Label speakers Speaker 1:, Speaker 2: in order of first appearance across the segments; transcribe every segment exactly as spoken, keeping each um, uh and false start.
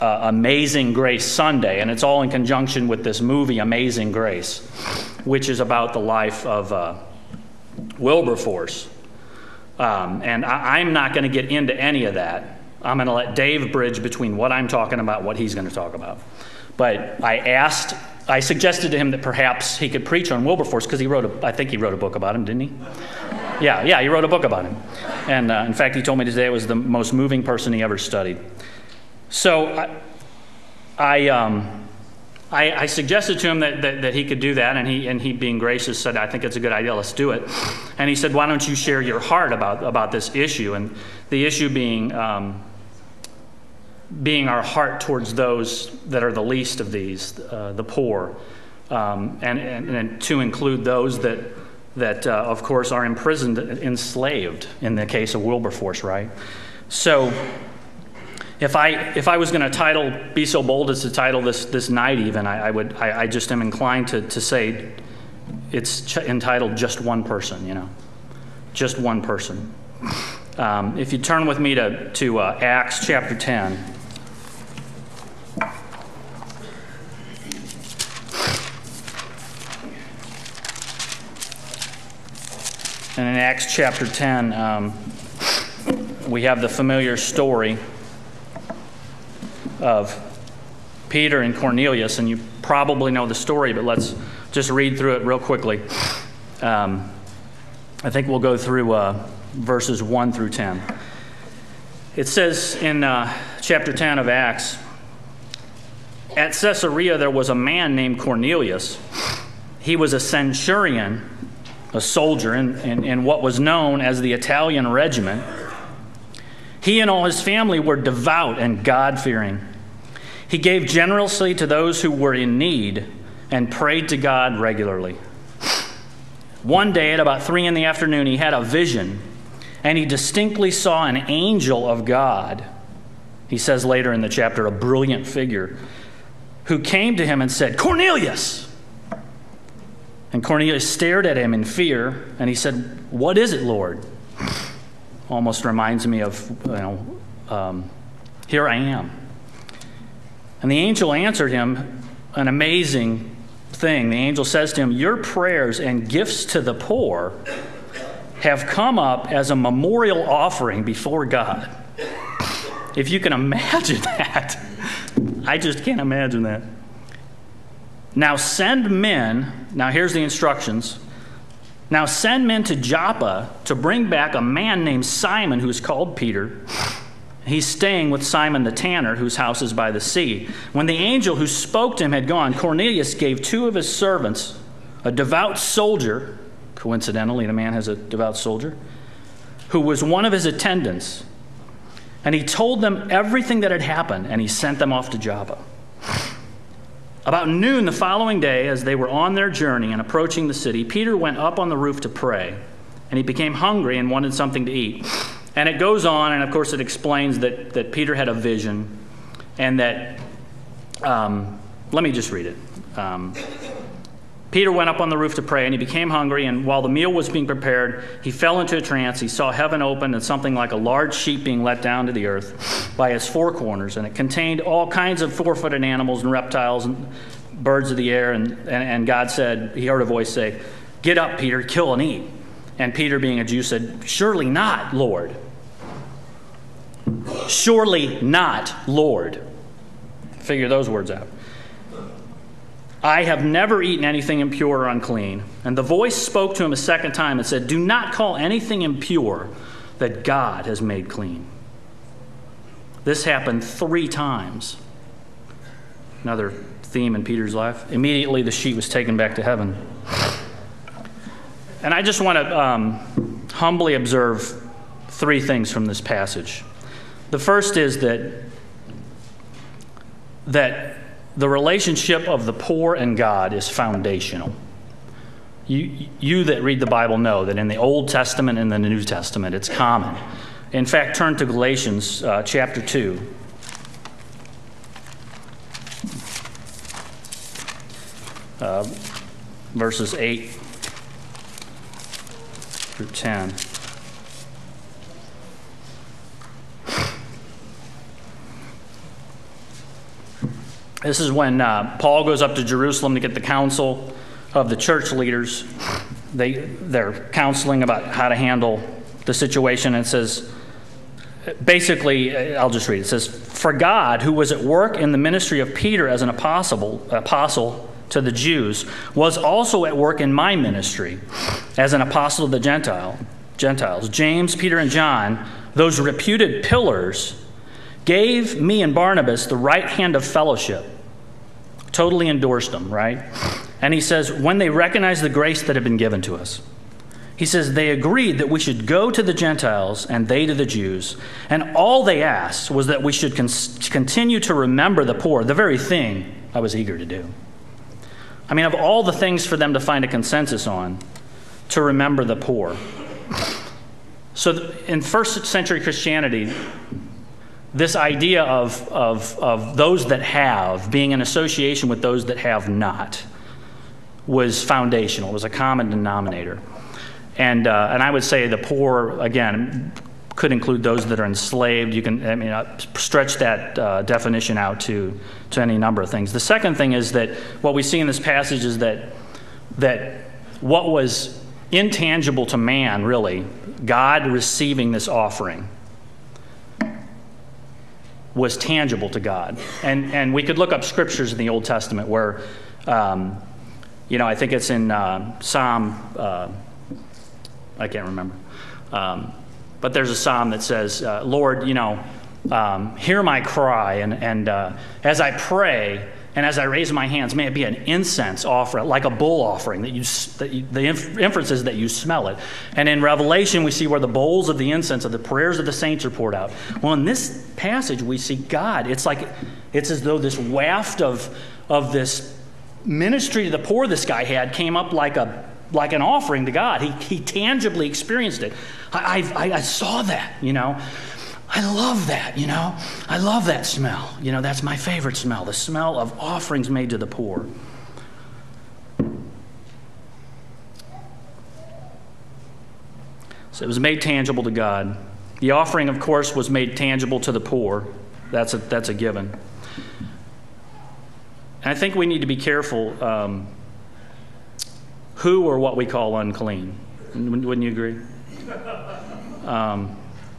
Speaker 1: uh, Amazing Grace Sunday, and it's all in conjunction with this movie, Amazing Grace, which is about the life of uh, Wilberforce. Um, and I, I'm not going to get into any of that. I'm going to let Dave bridge between what I'm talking about, what he's going to talk about. But I asked, I suggested to him that perhaps he could preach on Wilberforce, because he wrote a, I think he wrote a book about him, didn't he? Yeah, yeah, he wrote a book about him. And uh, in fact, he told me today it was the most moving person he ever studied. So I, I, um, I, I suggested to him that, that, that he could do that, and he, and he, being gracious, said, I think it's a good idea, let's do it. And he said, why don't you share your heart about, about this issue? And the issue being, um, being our heart towards those that are the least of these, uh, the poor, um, and, and, and to include those that, that uh, of course, are imprisoned, enslaved, in the case of Wilberforce, right? So if I, if I was going to title, be so bold as to title this, this night even, I, I would, I, I just am inclined to, to say it's ch- entitled Just One Person, you know, just one person. Um, if you turn with me to, to uh, Acts chapter ten. And in Acts chapter ten, um, we have the familiar story of Peter and Cornelius, and you probably know the story, but let's just read through it real quickly. Um, I think we'll go through uh, verses one through ten. It says in uh, chapter ten of Acts, at Caesarea there was a man named Cornelius. He was a centurion, a soldier in, in, in what was known as the Italian regiment. He and all his family were devout and God-fearing. He gave generously to those who were in need and prayed to God regularly. One day at about three in the afternoon, he had a vision, and he distinctly saw an angel of God. He says later in the chapter, a brilliant figure, who came to him and said, Cornelius! And Cornelius stared at him in fear, and he said, what is it, Lord? Almost reminds me of, you know, um, here I am. And the angel answered him an amazing thing. The angel says to him, your prayers and gifts to the poor have come up as a memorial offering before God. If you can imagine that, I just can't imagine that. Now send men, now here's the instructions. Now send men to Joppa to bring back a man named Simon who is called Peter. He's staying with Simon the tanner, whose house is by the sea. When the angel who spoke to him had gone, Cornelius gave two of his servants, a devout soldier, coincidentally the man has a devout soldier, who was one of his attendants. And he told them everything that had happened, and he sent them off to Joppa. About noon the following day, as they were on their journey and approaching the city, Peter went up on the roof to pray, and he became hungry and wanted something to eat. And it goes on, and of course it explains that, that Peter had a vision, and that, um, let me just read it. Um, Peter went up on the roof to pray, and he became hungry, and while the meal was being prepared, he fell into a trance. He saw heaven open and something like a large sheep being let down to the earth by its four corners, and it contained all kinds of four-footed animals and reptiles and birds of the air, and, and, and God said, he heard a voice say, get up, Peter, kill and eat. And Peter, being a Jew, said, surely not, Lord. Surely not, Lord. Figure those words out. I have never eaten anything impure or unclean. And the voice spoke to him a second time and said, do not call anything impure that God has made clean. This happened three times. Another theme in Peter's life. Immediately the sheep was taken back to heaven. And I just want to um, humbly observe three things from this passage. The first is that, that the relationship of the poor and God is foundational. You, you that read the Bible know that in the Old Testament and the New Testament, it's common. In fact, turn to Galatians uh, chapter two. Uh, verses eight through ten. This is when uh, Paul goes up to Jerusalem to get the counsel of the church leaders. They, they're counseling about how to handle the situation. And it says, basically, I'll just read it. It says, "For God, who was at work in the ministry of Peter as an apostle, apostle to the Jews, was also at work in my ministry as an apostle to the Gentile, Gentiles. James, Peter, and John, those reputed pillars, gave me and Barnabas the right hand of fellowship." Totally endorsed them, right? And he says, when they recognized the grace that had been given to us, he says, they agreed that we should go to the Gentiles and they to the Jews. And all they asked was that we should con- continue to remember the poor, the very thing I was eager to do. I mean, of all the things for them to find a consensus on, to remember the poor. So in first century Christianity, this idea of, of, of those that have being in association with those that have not was foundational, was a common denominator. And, uh, and I would say the poor, again, could include those that are enslaved. You can, I mean, uh, stretch that uh, definition out to, to any number of things. The second thing is that what we see in this passage is that, that what was intangible to man, really, God receiving this offering, was tangible to God. And and we could look up scriptures in the Old Testament where, um, you know, I think it's in uh, Psalm, uh, I can't remember. Um, but there's a psalm that says, uh, Lord, you know, um, hear my cry, and, and uh, as I pray, and as I raise my hands, may it be an incense offering, like a bull offering, that you, that you, the inf- inference is that you smell it. And in Revelation, we see where the bowls of the incense of the prayers of the saints are poured out. Well, in this passage, we see God. It's like, it's as though this waft of, of this ministry to the poor this guy had came up like a like an offering to God. He, he tangibly experienced it. I, I, I saw that, you know. I love that, you know. I love that smell. You know, that's my favorite smell, the smell of offerings made to the poor. So it was made tangible to God. The offering, of course, was made tangible to the poor. That's a, that's a given. And I think we need to be careful um, who or what we call unclean. Wouldn't you agree? Um,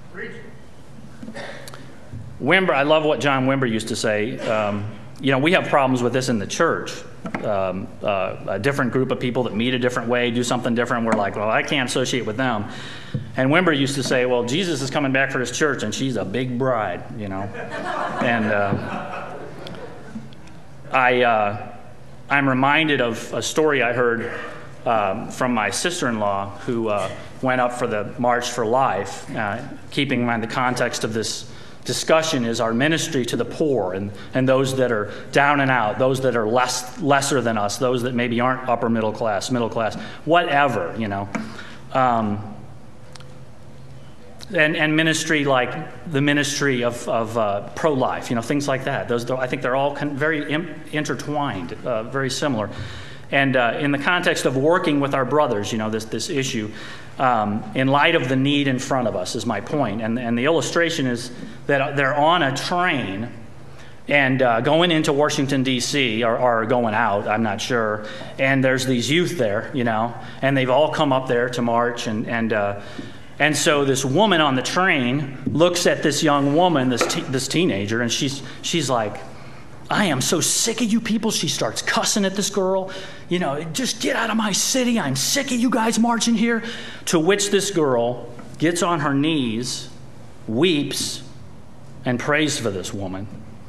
Speaker 1: Wimber, I love what John Wimber used to say. Um, you know, we have problems with this in the church. Um, uh, a different group of people that meet a different way, do something different. We're like, well, I can't associate with them. And Wimber used to say, well, Jesus is coming back for his church, and she's a big bride, you know. And uh, I, uh, I'm reminded of a story I heard um, from my sister-in-law who uh, went up for the March for Life, uh, keeping in mind the context of this discussion is our ministry to the poor and, and those that are down and out, those that are less lesser than us, those that maybe aren't upper middle class, middle class, whatever, you know. Um, and, and ministry like the ministry of, of uh, pro-life, you know, things like that. Those, I think they're all con- very im- intertwined, uh, very similar. And uh, in the context of working with our brothers, you know, this, this issue, um, in light of the need in front of us is my point. And, and the illustration is that they're on a train and uh, going into Washington, D C, or, or going out, I'm not sure. And there's these youth there, you know, and they've all come up there to march. And, and, uh, and so this woman on the train looks at this young woman, this, te- this teenager, and she's, she's like, I am so sick of you people. She starts cussing at this girl. You know, just get out of my city. I'm sick of you guys marching here. To which this girl gets on her knees, weeps, and prays for this woman.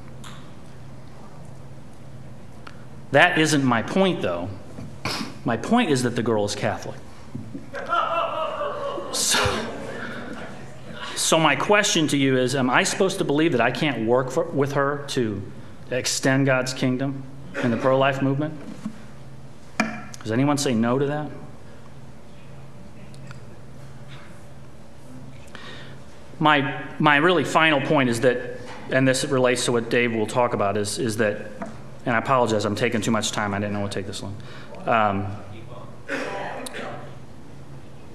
Speaker 1: That isn't my point, though. My point is that the girl is Catholic. So, so my question to you is, am I supposed to believe that I can't work for, with her to extend God's kingdom in the pro-life movement? Does anyone say no to that? My my really final point is that, and this relates to what Dave will talk about, is, is that, and I apologize, I'm taking too much time. I didn't know it would take this long. Um,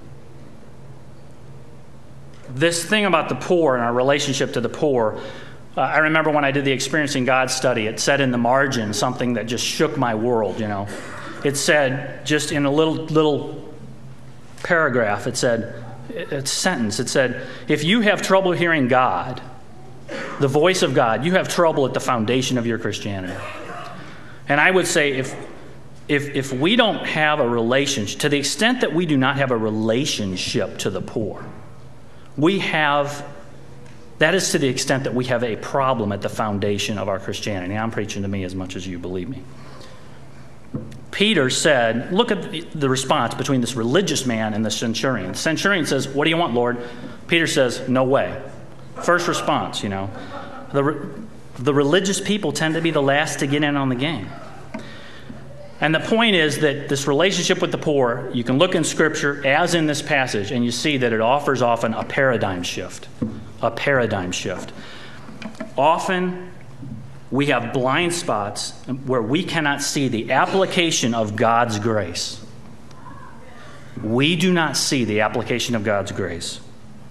Speaker 1: this thing about the poor and our relationship to the poor, Uh, I remember when I did the Experiencing God study, it said in the margin something that just shook my world, you know. It said, just in a little little paragraph, it said, it's a sentence, it said, if you have trouble hearing God, the voice of God, you have trouble at the foundation of your Christianity. And I would say if if if we don't have a relationship, to the extent that we do not have a relationship to the poor, we have, that is to the extent that we have a problem at the foundation of our Christianity. I'm preaching to me as much as you, believe me. Peter said, look at the, the response between this religious man and the centurion. The centurion says, what do you want, Lord? Peter says, no way. First response, you know. The, the religious people tend to be the last to get in on the game. And the point is that this relationship with the poor, you can look in Scripture, as in this passage, and you see that it offers often a paradigm shift. A paradigm shift. Often, we have blind spots where we cannot see the application of God's grace. We do not see the application of God's grace.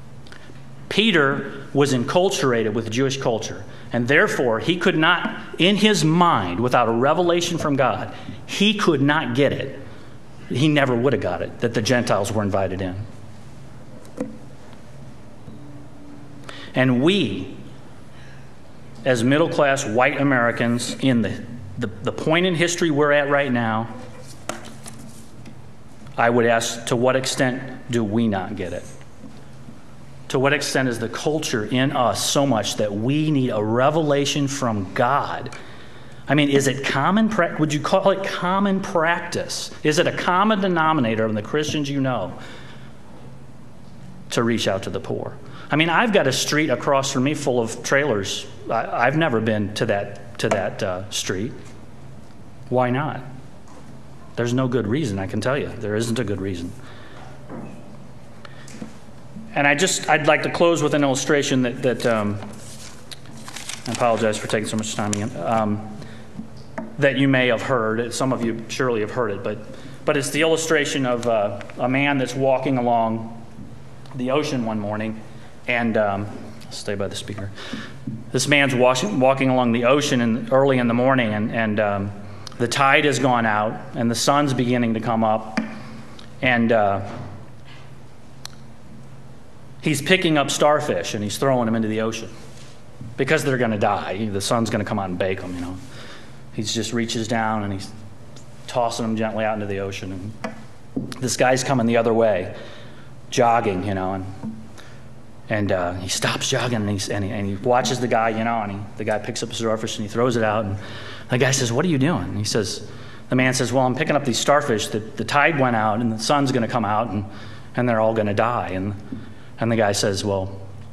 Speaker 1: Peter was enculturated with Jewish culture, and therefore he could not, in his mind, without a revelation from God, he could not get it. He never would have got it, that the Gentiles were invited in. And we, as middle-class white Americans, in the, the, the point in history we're at right now, I would ask, to what extent do we not get it? To what extent is the culture in us so much that we need a revelation from God? I mean, is it common practice? Would you call it common practice? Is it a common denominator of the Christians you know to reach out to the poor? I mean, I've got a street across from me full of trailers. I, I've never been to that to that uh, street. Why not? There's no good reason, I can tell you. There isn't a good reason. And I just, I'd like to close with an illustration that, that um, I apologize for taking so much time again, um, that you may have heard. Some of you surely have heard it, but, but it's the illustration of uh, a man that's walking along the ocean one morning, and um, stay by the speaker. This man's washing, walking along the ocean in, early in the morning, and, and um, the tide has gone out, and the sun's beginning to come up, and uh, he's picking up starfish and he's throwing them into the ocean because they're going to die. The sun's going to come out and bake them, you know. He just reaches down and he's tossing them gently out into the ocean. And this guy's coming the other way, jogging, you know, and and uh, he stops jogging and, he's, and, he, and he watches the guy, you know, and he, the guy picks up a starfish and he throws it out. And the guy says, "What are you doing?" And he says, the man says, "Well, I'm picking up these starfish. The, the tide went out and the sun's going to come out and, and they're all going to die." And And the guy says, "Well,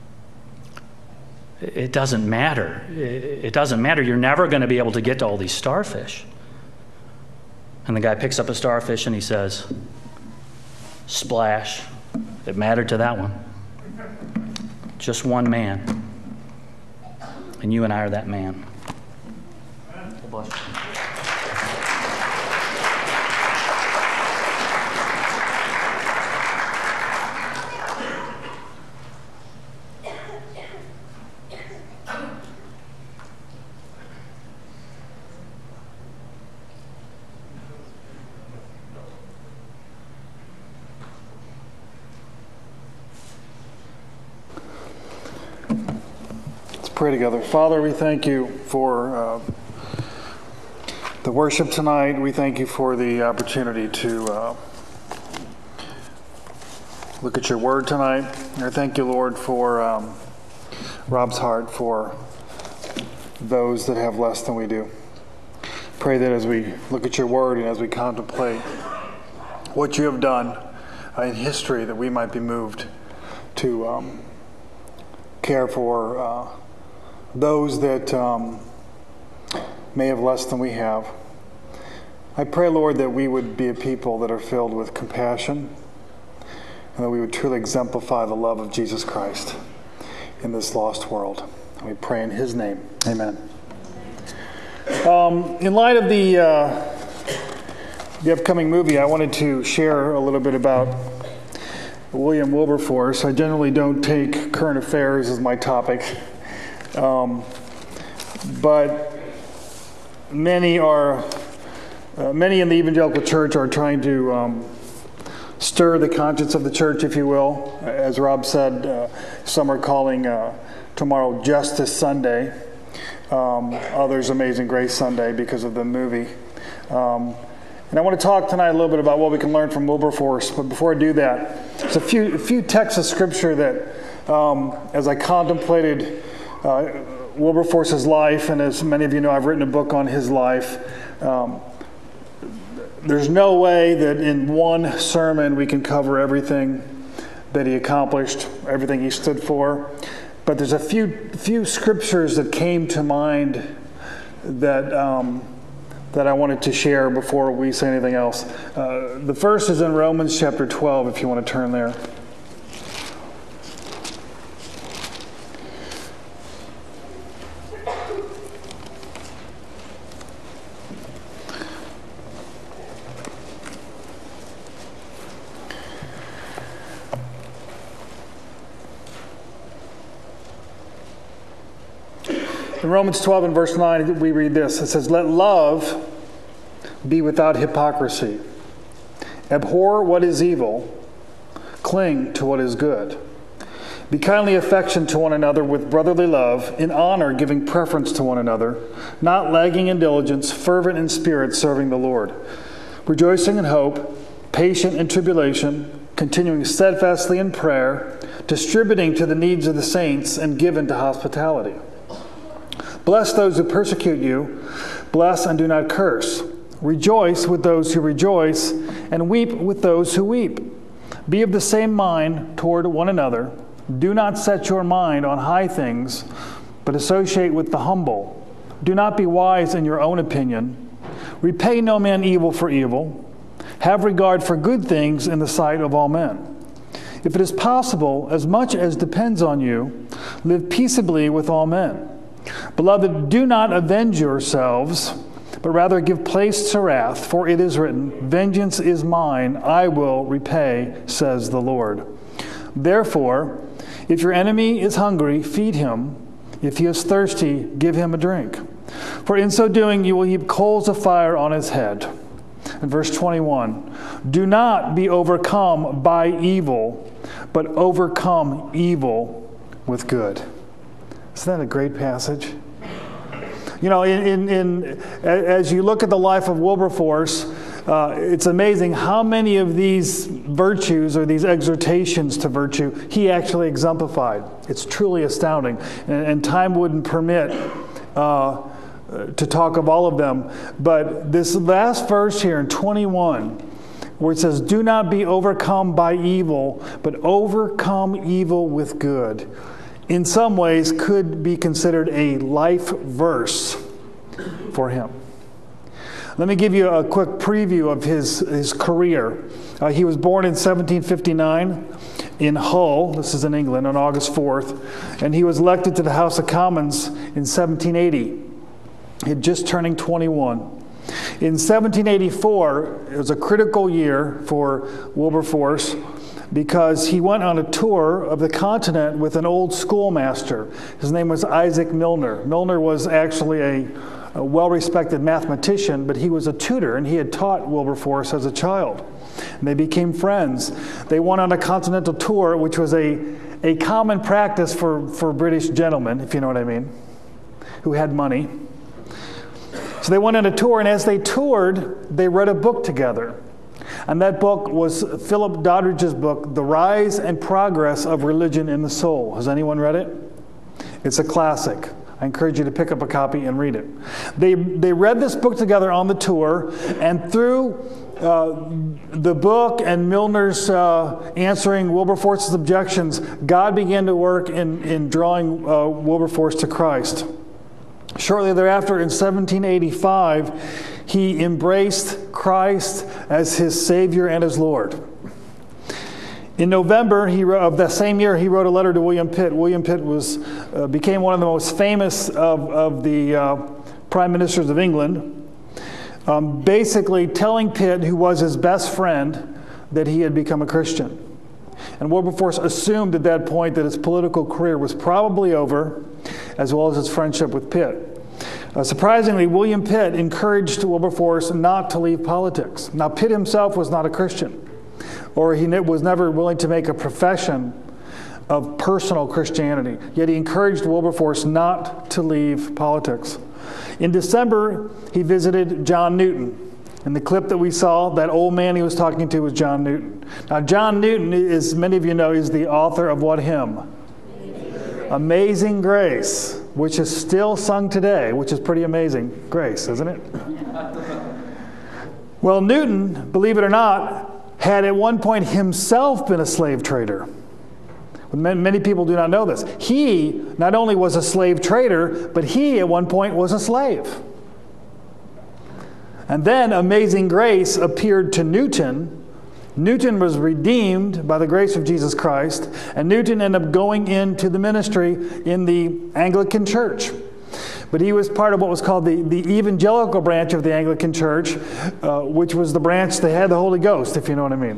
Speaker 1: it doesn't matter. It doesn't matter. You're never going to be able to get to all these starfish." And the guy picks up a starfish and he says, "Splash. It mattered to that one. Just one man. And you and I are that man." God bless you.
Speaker 2: Pray together. Father, we thank you for uh, the worship tonight. We thank you for the opportunity to uh, look at your word tonight. I thank you, Lord, for um, Rob's heart for those that have less than we do. Pray that as we look at your word and as we contemplate what you have done uh, in history, that we might be moved to um, care for uh, those that um, may have less than we have. I pray, Lord, that we would be a people that are filled with compassion and that we would truly exemplify the love of Jesus Christ in this lost world. And we pray in his name. Amen. Um, in light of the, uh, the upcoming movie, I wanted to share a little bit about William Wilberforce. I generally don't take current affairs as my topic. Um, but many are, uh, many in the evangelical church are trying to um, stir the conscience of the church, if you will. As Rob said, uh, some are calling uh, tomorrow Justice Sunday. Um, others Amazing Grace Sunday because of the movie. Um, and I want to talk tonight a little bit about what we can learn from Wilberforce. But before I do that, there's a few, a few texts of Scripture that, um, as I contemplated uh, Wilberforce's life, and as many of you know, I've written a book on his life. Um, there's no way that in one sermon we can cover everything that he accomplished, everything he stood for. But there's a few few scriptures that came to mind that um, that I wanted to share before we say anything else. Uh, the first is in Romans chapter twelve, if you want to turn there. In Romans twelve and verse nine, we read this. It says, "Let love be without hypocrisy. Abhor what is evil. Cling to what is good. Be kindly affectioned to one another with brotherly love, in honor giving preference to one another, not lagging in diligence, fervent in spirit, serving the Lord. Rejoicing in hope, patient in tribulation, continuing steadfastly in prayer, distributing to the needs of the saints, and given to hospitality. Bless those who persecute you. Bless and do not curse. Rejoice with those who rejoice, and weep with those who weep. Be of the same mind toward one another. Do not set your mind on high things, but associate with the humble. Do not be wise in your own opinion. Repay no man evil for evil. Have regard for good things in the sight of all men. If it is possible, as much as depends on you, live peaceably with all men. Beloved, do not avenge yourselves, but rather give place to wrath, for it is written, 'Vengeance is mine, I will repay, says the Lord.' Therefore, if your enemy is hungry, feed him. If he is thirsty, give him a drink. For in so doing, you will heap coals of fire on his head." In verse twenty-one, "Do not be overcome by evil, but overcome evil with good." Isn't that a great passage? You know, in, in, in as you look at the life of Wilberforce, uh, it's amazing how many of these virtues or these exhortations to virtue he actually exemplified. It's truly astounding, and, and time wouldn't permit uh, to talk of all of them. But this last verse here in twenty-one, where it says, "Do not be overcome by evil, but overcome evil with good," in some ways could be considered a life verse for him. Let me give you a quick preview of his, his career. Uh, he was born in seventeen fifty-nine in Hull, this is in England, on August fourth, and he was elected to the House of Commons in seventeen eighty. He had just turning twenty-one. In seventeen eighty-four, it was a critical year for Wilberforce, because he went on a tour of the continent with an old schoolmaster. His name was Isaac Milner. Milner was actually a, a well-respected mathematician, but he was a tutor, and he had taught Wilberforce as a child. And they became friends. They went on a continental tour, which was a, a common practice for, for British gentlemen, if you know what I mean, who had money. So they went on a tour, and as they toured, they read a book together. And that book was Philip Doddridge's book, The Rise and Progress of Religion in the Soul. Has anyone read it? It's a classic. I encourage you to pick up a copy and read it. They, they read this book together on the tour, and through uh, the book and Milner's uh, answering Wilberforce's objections, God began to work in, in drawing uh, Wilberforce to Christ. Shortly thereafter, in seventeen eighty-five, he embraced Christ as his Savior and his Lord. In November he wrote, of that same year, he wrote a letter to William Pitt. William Pitt was, uh, became one of the most famous of, of the uh, prime ministers of England, um, basically telling Pitt, who was his best friend, that he had become a Christian. And Wilberforce assumed at that point that his political career was probably over, as well as his friendship with Pitt. Uh, surprisingly, William Pitt encouraged Wilberforce not to leave politics. Now, Pitt himself was not a Christian, or he ne- was never willing to make a profession of personal Christianity. Yet he encouraged Wilberforce not to leave politics. In December, he visited John Newton. In the clip that we saw, that old man he was talking to was John Newton. Now, John Newton, as many of you know, is the author of what hymn? Amazing Grace, which is still sung today, which is pretty amazing grace, isn't it? Well, Newton, believe it or not, had at one point himself been a slave trader. Many people do not know this. He not only was a slave trader, but he at one point was a slave. And then Amazing Grace appeared to Newton. Newton was redeemed by the grace of Jesus Christ, and Newton ended up going into the ministry in the Anglican Church. But he was part of what was called the, the evangelical branch of the Anglican Church, uh, which was the branch that had the Holy Ghost, if you know what I mean.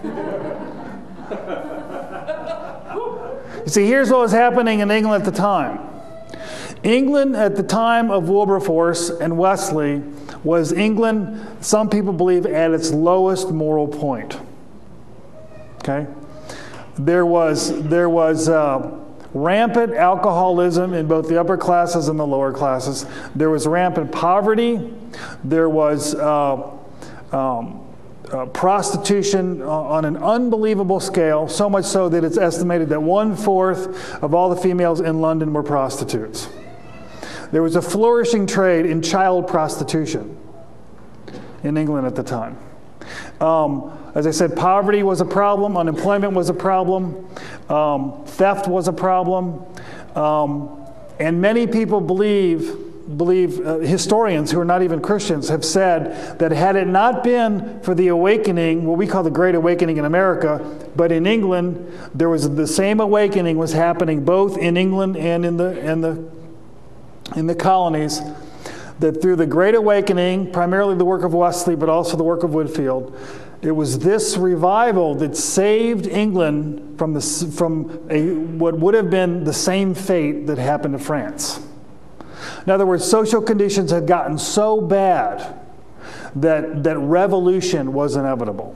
Speaker 2: You see, here's what was happening in England at the time. England at the time of Wilberforce and Wesley was England, some people believe, at its lowest moral point. Okay? There was, there was uh, rampant alcoholism in both the upper classes and the lower classes. There was rampant poverty. There was uh, um, uh, prostitution on an unbelievable scale, so much so that it's estimated that one-fourth of all the females in London were prostitutes. There was a flourishing trade in child prostitution in England at the time. Um, as I said, poverty was a problem, unemployment was a problem, um, theft was a problem, um, and many people believe, believe uh, historians who are not even Christians have said that had it not been for the awakening, what we call the Great Awakening in America, but in England, there was the same awakening was happening both in England and in the in the in the colonies, that through the Great Awakening, primarily the work of Wesley, but also the work of Whitefield, it was this revival that saved England from, the, from a, what would have been the same fate that happened to France. In other words, social conditions had gotten so bad that, that revolution was inevitable.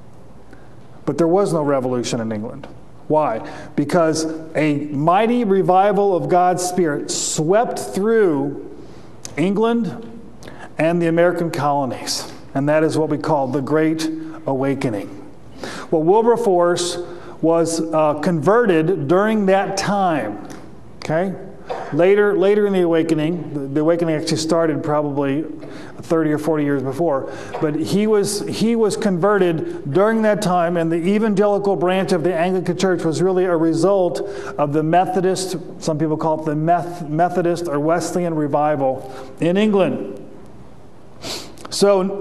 Speaker 2: But there was no revolution in England. Why? Because a mighty revival of God's Spirit swept through England and the American colonies. And that is what we call the Great Awakening. Well, Wilberforce was uh, converted during that time. Okay? Later, later in the Awakening, the, the Awakening actually started probably thirty or forty years before, but he was he was converted during that time, and the evangelical branch of the Anglican Church was really a result of the Methodist, some people call it the Meth, Methodist or Wesleyan revival in England. So,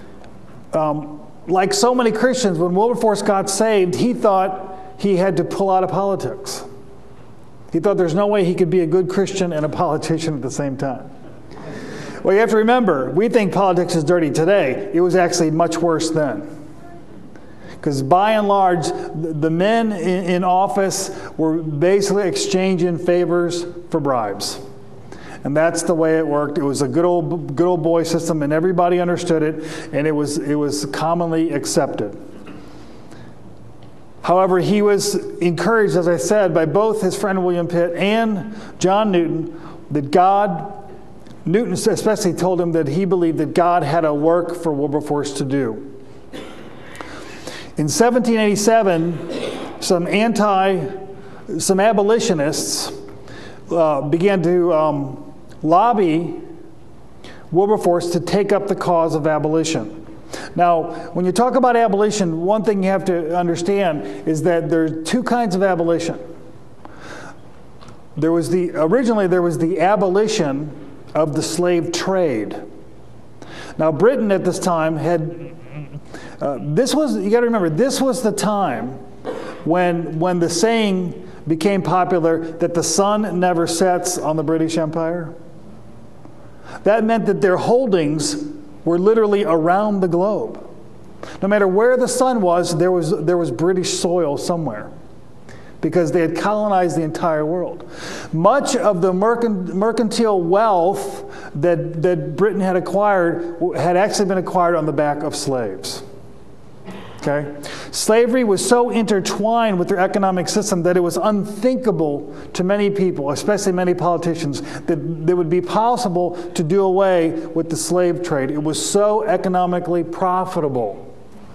Speaker 2: um, like so many Christians, when Wilberforce got saved, he thought he had to pull out of politics. He thought there's no way he could be a good Christian and a politician at the same time. Well, you have to remember, we think politics is dirty today. It was actually much worse then. Because by and large, the men in office were basically exchanging favors for bribes. And that's the way it worked. It was a good old good old boy system, and everybody understood it, and it was it was commonly accepted. However, he was encouraged, as I said, by both his friend William Pitt and John Newton, that God, Newton especially told him that he believed that God had a work for Wilberforce to do. In seventeen eighty-seven, some anti, some abolitionists uh, began to um, lobby Wilberforce to take up the cause of abolition. Now, when you talk about abolition, one thing you have to understand is that there are two kinds of abolition. There was the originally there was the abolition of the slave trade. Now, Britain at this time had uh, this was you got to remember this was the time when when the saying became popular that the sun never sets on the British Empire. That meant that their holdings were literally around the globe. No matter where the sun was, there was there was British soil somewhere, because they had colonized the entire world. Much of the mercantile wealth that, that Britain had acquired had actually been acquired on the back of slaves. Okay? Slavery was so intertwined with their economic system that it was unthinkable to many people, especially many politicians, that it would be possible to do away with the slave trade. It was so economically profitable.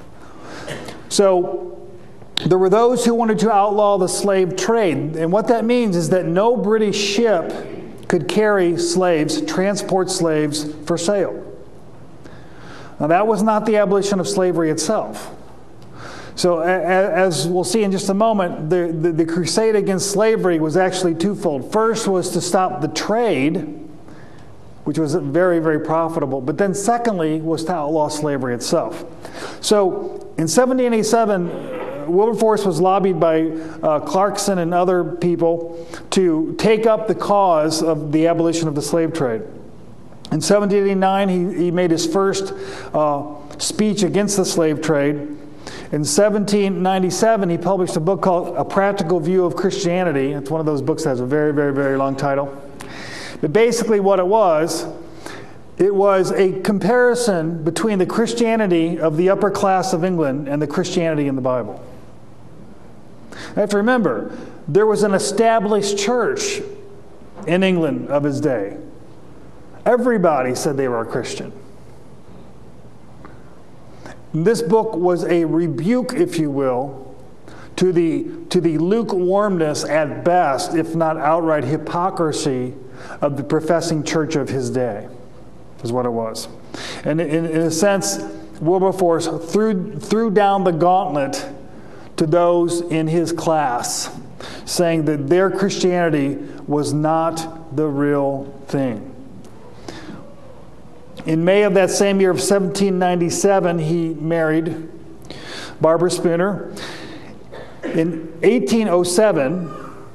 Speaker 2: So there were those who wanted to outlaw the slave trade. And what that means is that no British ship could carry slaves, transport slaves for sale. Now, that was not the abolition of slavery itself. So as we'll see in just a moment, the, the, the crusade against slavery was actually twofold. First was to stop the trade, which was very, very profitable. But then secondly was to outlaw slavery itself. So in seventeen eighty-seven, Wilberforce was lobbied by uh, Clarkson and other people to take up the cause of the abolition of the slave trade. In seventeen eighty-nine, he, he made his first uh, speech against the slave trade. In seventeen ninety-seven, he published a book called A Practical View of Christianity. It's one of those books that has a very, very, very long title. But basically what it was, it was a comparison between the Christianity of the upper class of England and the Christianity in the Bible. You have to remember, there was an established church in England of his day. Everybody said they were a Christian. This book was a rebuke, if you will, to the, to the lukewarmness at best, if not outright hypocrisy, of the professing church of his day, is what it was. And in, in a sense, Wilberforce threw, threw down the gauntlet to those in his class, saying that their Christianity was not the real thing. In May of that same year of seventeen ninety-seven, he married Barbara Spooner. In eighteen oh seven,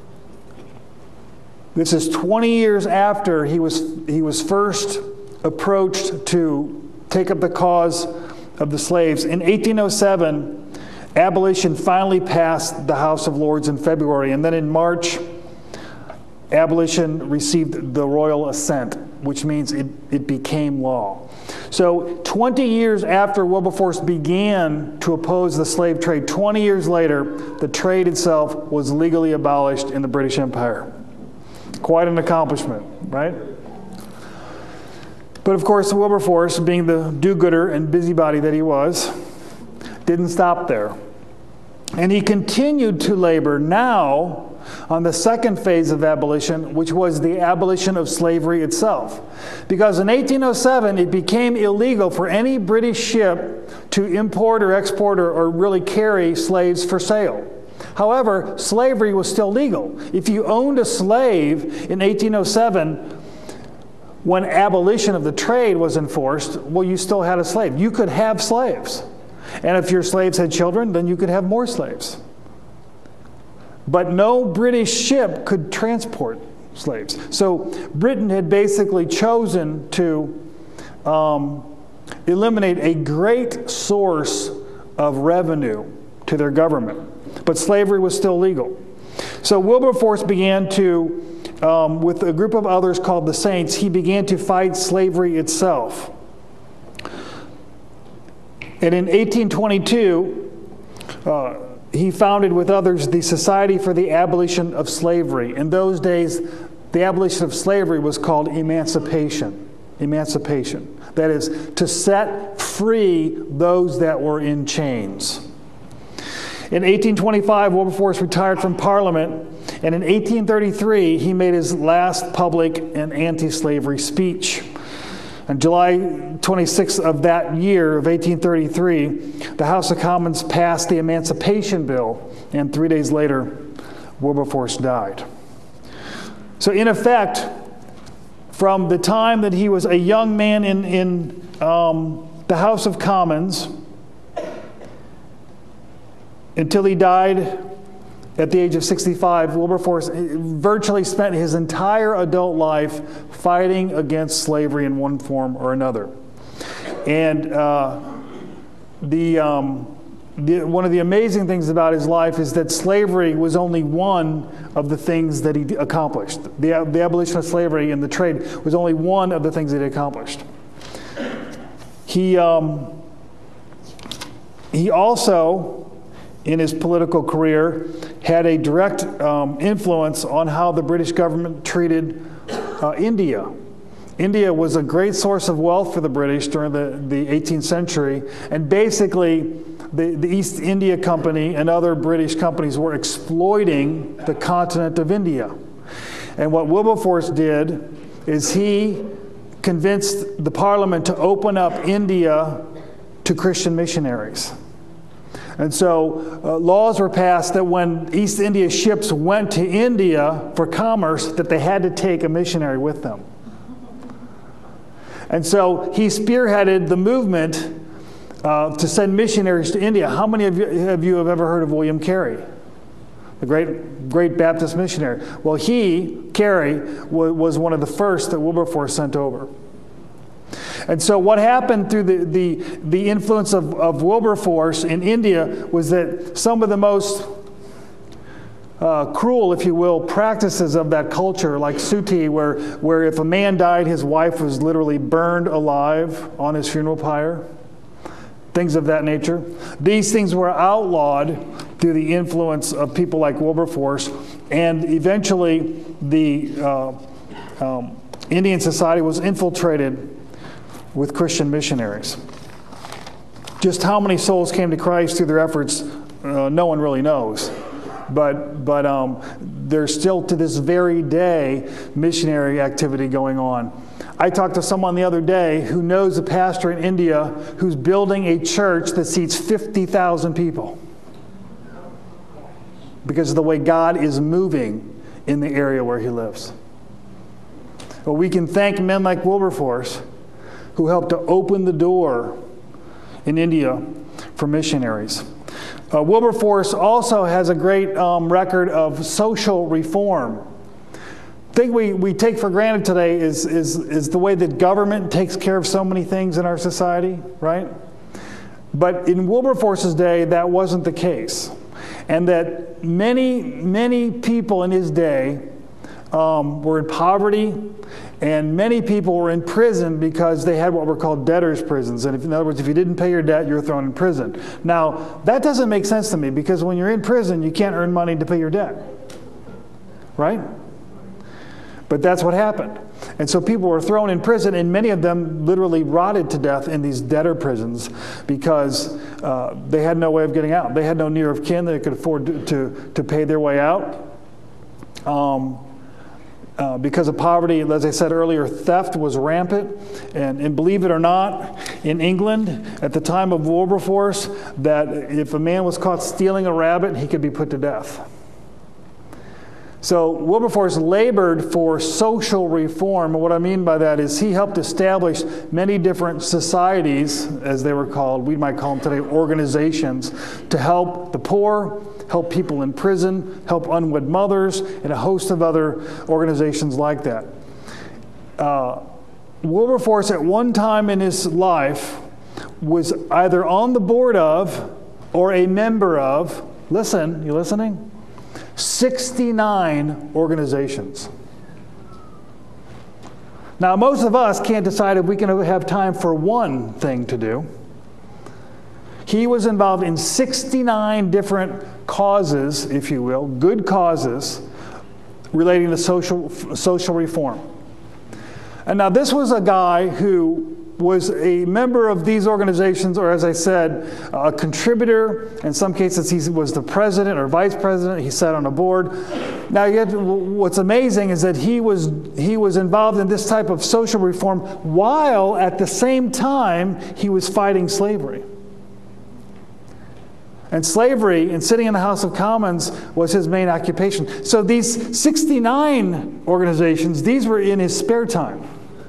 Speaker 2: this is twenty years after he was, he was first approached to take up the cause of the slaves. In eighteen oh seven, abolition finally passed the House of Lords in February, and then in March, abolition received the royal assent, which means it, it became law. So twenty years after Wilberforce began to oppose the slave trade, twenty years later, the trade itself was legally abolished in the British Empire. Quite an accomplishment, right? But of course, Wilberforce, being the do-gooder and busybody that he was, didn't stop there. And he continued to labor now on the second phase of abolition, which was the abolition of slavery itself. Because in eighteen oh seven, it became illegal for any British ship to import or export or, or really carry slaves for sale. However, slavery was still legal. If you owned a slave in eighteen oh seven, when abolition of the trade was enforced, well, you still had a slave. You could have slaves. And if your slaves had children, then you could have more slaves. But no British ship could transport slaves. So Britain had basically chosen to um, eliminate a great source of revenue to their government. But slavery was still legal. So Wilberforce began to, um, with a group of others called the Saints, he began to fight slavery itself. And in eighteen twenty-two, uh, he founded with others the Society for the Abolition of Slavery. In those days, the abolition of slavery was called emancipation. Emancipation. That is, to set free those that were in chains. In eighteen twenty-five, Wilberforce retired from Parliament, and in eighteen thirty-three, he made his last public and anti-slavery speech. On July twenty-sixth of that year, of eighteen thirty-three, the House of Commons passed the Emancipation Bill, and three days later, Wilberforce died. So in effect, from the time that he was a young man in, in um, the House of Commons until he died at the age of sixty-five, Wilberforce virtually spent his entire adult life fighting against slavery in one form or another. And uh, the, um, the, one of the amazing things about his life is that slavery was only one of the things that he accomplished. The, the abolition of slavery and the trade was only one of the things that he accomplished. He, um, he also, in his political career, had a direct um, influence on how the British government treated uh, India. India was a great source of wealth for the British during the, the eighteenth century, and basically the, the East India Company and other British companies were exploiting the continent of India. And what Wilberforce did is he convinced the Parliament to open up India to Christian missionaries. And so uh, laws were passed that when East India ships went to India for commerce, that they had to take a missionary with them. And so he spearheaded the movement uh, to send missionaries to India. How many of you, have you have ever heard of William Carey, the great, great Baptist missionary? Well, he, Carey, w- was one of the first that Wilberforce sent over. And so what happened through the, the, the influence of, of Wilberforce in India was that some of the most uh, cruel, if you will, practices of that culture, like Suti, where, where if a man died, his wife was literally burned alive on his funeral pyre, things of that nature. These things were outlawed through the influence of people like Wilberforce, and eventually the uh, um, Indian society was infiltrated with Christian missionaries. Just how many souls came to Christ through their efforts, uh, no one really knows. But but um, there's still to this very day missionary activity going on. I talked to someone the other day who knows a pastor in India who's building a church that seats fifty thousand people because of the way God is moving in the area where he lives. Well, we can thank men like Wilberforce who helped to open the door in India for missionaries. Uh, Wilberforce also has a great um, record of social reform. The thing we, we take for granted today is, is, is the way that government takes care of so many things in our society, right? But in Wilberforce's day, that wasn't the case. And that many, many people in his day um, were in poverty, and many people were in prison because they had what were called debtors' prisons. And if, in other words, if you didn't pay your debt, you were thrown in prison. Now, that doesn't make sense to me, because when you're in prison, you can't earn money to pay your debt. Right? But that's what happened. And so people were thrown in prison, and many of them literally rotted to death in these debtor prisons because uh, they had no way of getting out. They had no near of kin that could afford to, to, to pay their way out. Um, Uh, because of poverty, as I said earlier, theft was rampant. And, and believe it or not, in England, at the time of Wilberforce, that if a man was caught stealing a rabbit, he could be put to death. So Wilberforce labored for social reform. And what I mean by that is he helped establish many different societies, as they were called, we might call them today organizations, to help the poor, help people in prison, help unwed mothers, and a host of other organizations like that. Uh, Wilberforce, at one time in his life, was either on the board of or a member of, listen, you listening? sixty-nine organizations. Now, most of us can't decide if we can have time for one thing to do. He was involved in sixty-nine different causes, if you will, good causes, relating to social, social reform. And now this was a guy who was a member of these organizations, or as I said, a contributor. In some cases, he was the president or vice president. He sat on a board. Now, yet, what's amazing is that he was he was involved in this type of social reform while at the same time he was fighting slavery. And slavery and sitting in the House of Commons was his main occupation. So these sixty-nine organizations, these were in his spare time.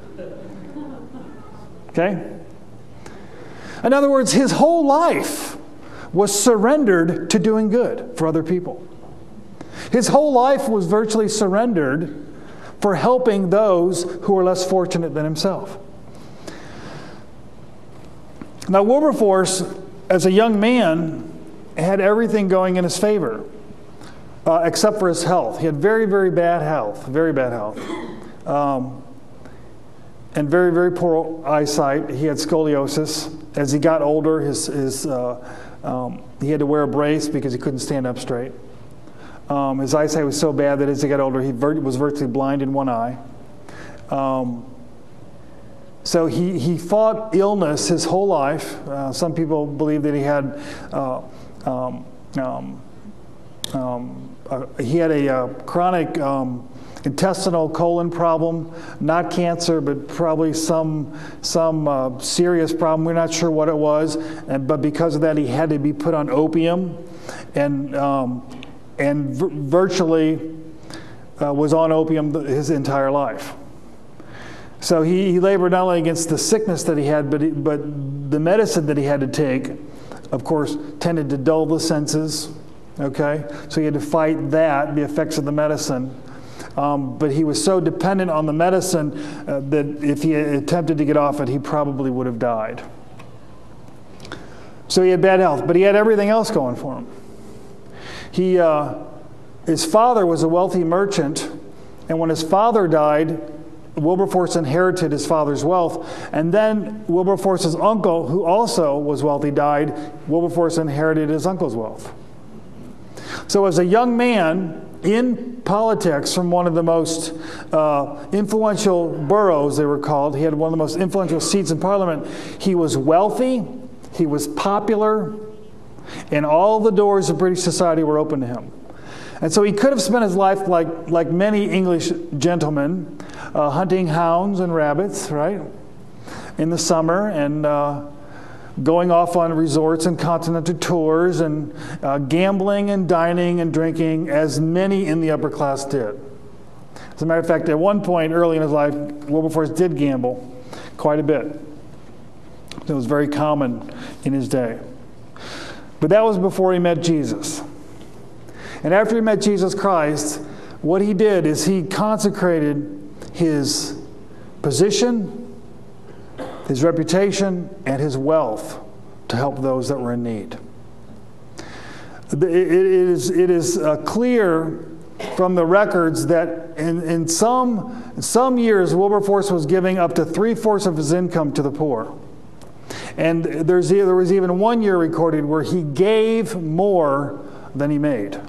Speaker 2: Okay? In other words, his whole life was surrendered to doing good for other people. His whole life was virtually surrendered for helping those who are less fortunate than himself. Now, Wilberforce, as a young man, had everything going in his favor, uh, except for his health. He had very, very bad health, very bad health. Um, and very, very poor eyesight. He had scoliosis. As he got older, his, his, uh, um, he had to wear a brace because he couldn't stand up straight. Um, his eyesight was so bad that as he got older, he vir- was virtually blind in one eye. Um, so he, he fought illness his whole life. Uh, some people believe that he had uh, um, um, um, uh, he had a uh, chronic um, intestinal colon problem, not cancer, but probably some some uh, serious problem. We're not sure what it was, and, but because of that, he had to be put on opium, and um, and v- virtually uh, was on opium his entire life. So he, he labored not only against the sickness that he had, but he, but the medicine that he had to take, of course, tended to dull the senses. Okay, so he had to fight that, the effects of the medicine. Um, but he was so dependent on the medicine uh, that if he attempted to get off it, he probably would have died. So he had bad health, but he had everything else going for him. He, uh, his father was a wealthy merchant, and when his father died, Wilberforce inherited his father's wealth, and then Wilberforce's uncle, who also was wealthy, died. Wilberforce inherited his uncle's wealth. So as a young man in politics from one of the most uh, influential boroughs, they were called, he had one of the most influential seats in Parliament, he was wealthy, he was popular, and all the doors of British society were open to him. And so he could have spent his life like, like many English gentlemen, uh, hunting hounds and rabbits, right, in the summer, and uh, going off on resorts and continental tours, and uh, gambling and dining and drinking, as many in the upper class did. As a matter of fact, at one point early in his life, Wilberforce did gamble quite a bit. It was very common in his day. But that was before he met Jesus. And after he met Jesus Christ, what he did is he consecrated his position, his reputation, and his wealth to help those that were in need. It is, it is uh, clear from the records that in, in some, some years, Wilberforce was giving up to three-fourths of his income to the poor. And there's, there was even one year recorded where he gave more than he made.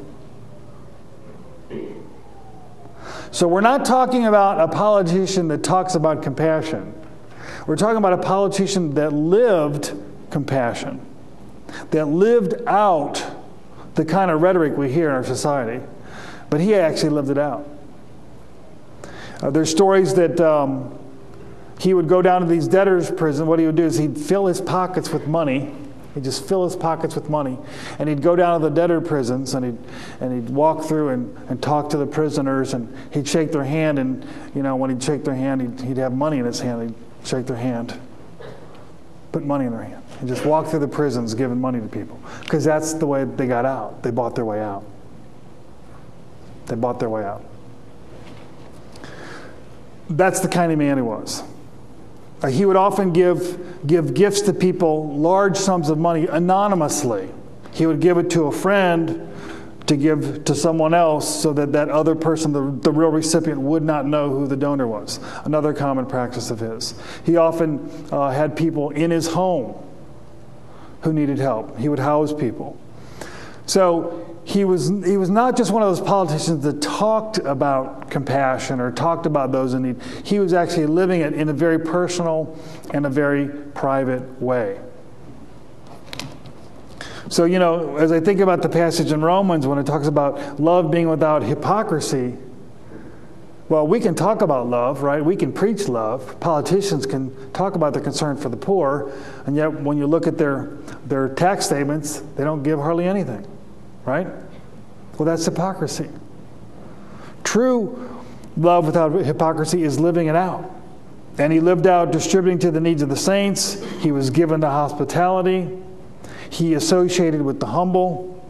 Speaker 2: So we're not talking about a politician that talks about compassion. We're talking about a politician that lived compassion, that lived out the kind of rhetoric we hear in our society. But he actually lived it out. Uh, there's stories that um, he would go down to these debtors' prison. What he would do is he'd fill his pockets with money. He'd just fill his pockets with money. And he'd go down to the debtor prisons, and he'd, and he'd walk through and, and talk to the prisoners, and he'd shake their hand. And, you know, when he'd shake their hand, he'd, he'd have money in his hand. He'd shake their hand, put money in their hand, and just walk through the prisons giving money to people. Because that's the way they got out. They bought their way out. They bought their way out. That's the kind of man he was. Uh, he would often give, give gifts to people, large sums of money, anonymously. He would give it to a friend to give to someone else so that that other person, the, the real recipient, would not know who the donor was. Another common practice of his. He often uh, had people in his home who needed help. He would house people. So he was, he was not just one of those politicians that talked about compassion or talked about those in need. He was actually living it in a very personal and a very private way. So, you know, as I think about the passage in Romans when it talks about love being without hypocrisy, well, we can talk about love, right? We can preach love. Politicians can talk about their concern for the poor, and yet when you look at their, their tax statements, they don't give hardly anything, right? Well, that's hypocrisy. True love without hypocrisy is living it out. And he lived out distributing to the needs of the saints. He was given to hospitality. He associated with the humble,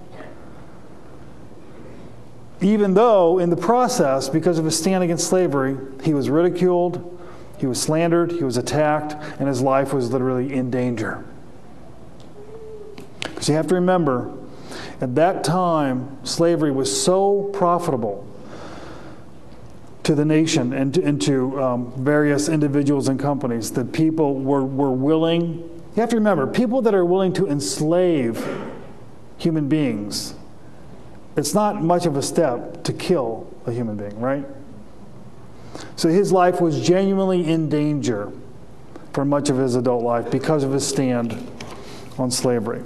Speaker 2: even though in the process, because of his stand against slavery, he was ridiculed, he was slandered, he was attacked, and his life was literally in danger. Because you have to remember At that time, slavery was so profitable to the nation and to, and to um, various individuals and companies that people were, were willing. You have to remember, people that are willing to enslave human beings, it's not much of a step to kill a human being, right? So his life was genuinely in danger for much of his adult life because of his stand on slavery.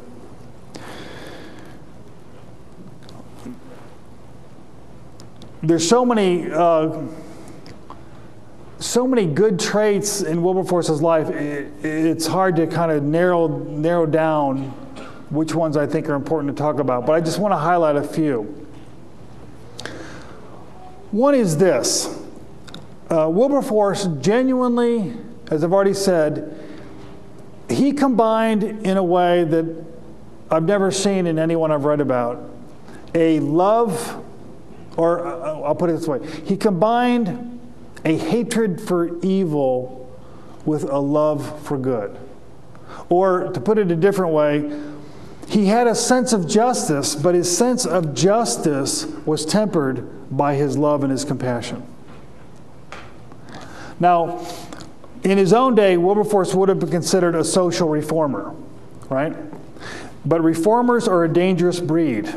Speaker 2: There's so many, uh, so many good traits in Wilberforce's life. It, it's hard to kind of narrow narrow down which ones I think are important to talk about. But I just want to highlight a few. One is this: uh, Wilberforce genuinely, as I've already said, he combined in a way that I've never seen in anyone I've read about a love. Or uh, I'll put it this way. He combined a hatred for evil with a love for good. Or to put it a different way, he had a sense of justice, but his sense of justice was tempered by his love and his compassion. Now, in his own day, Wilberforce would have been considered a social reformer, right? But reformers are a dangerous breed.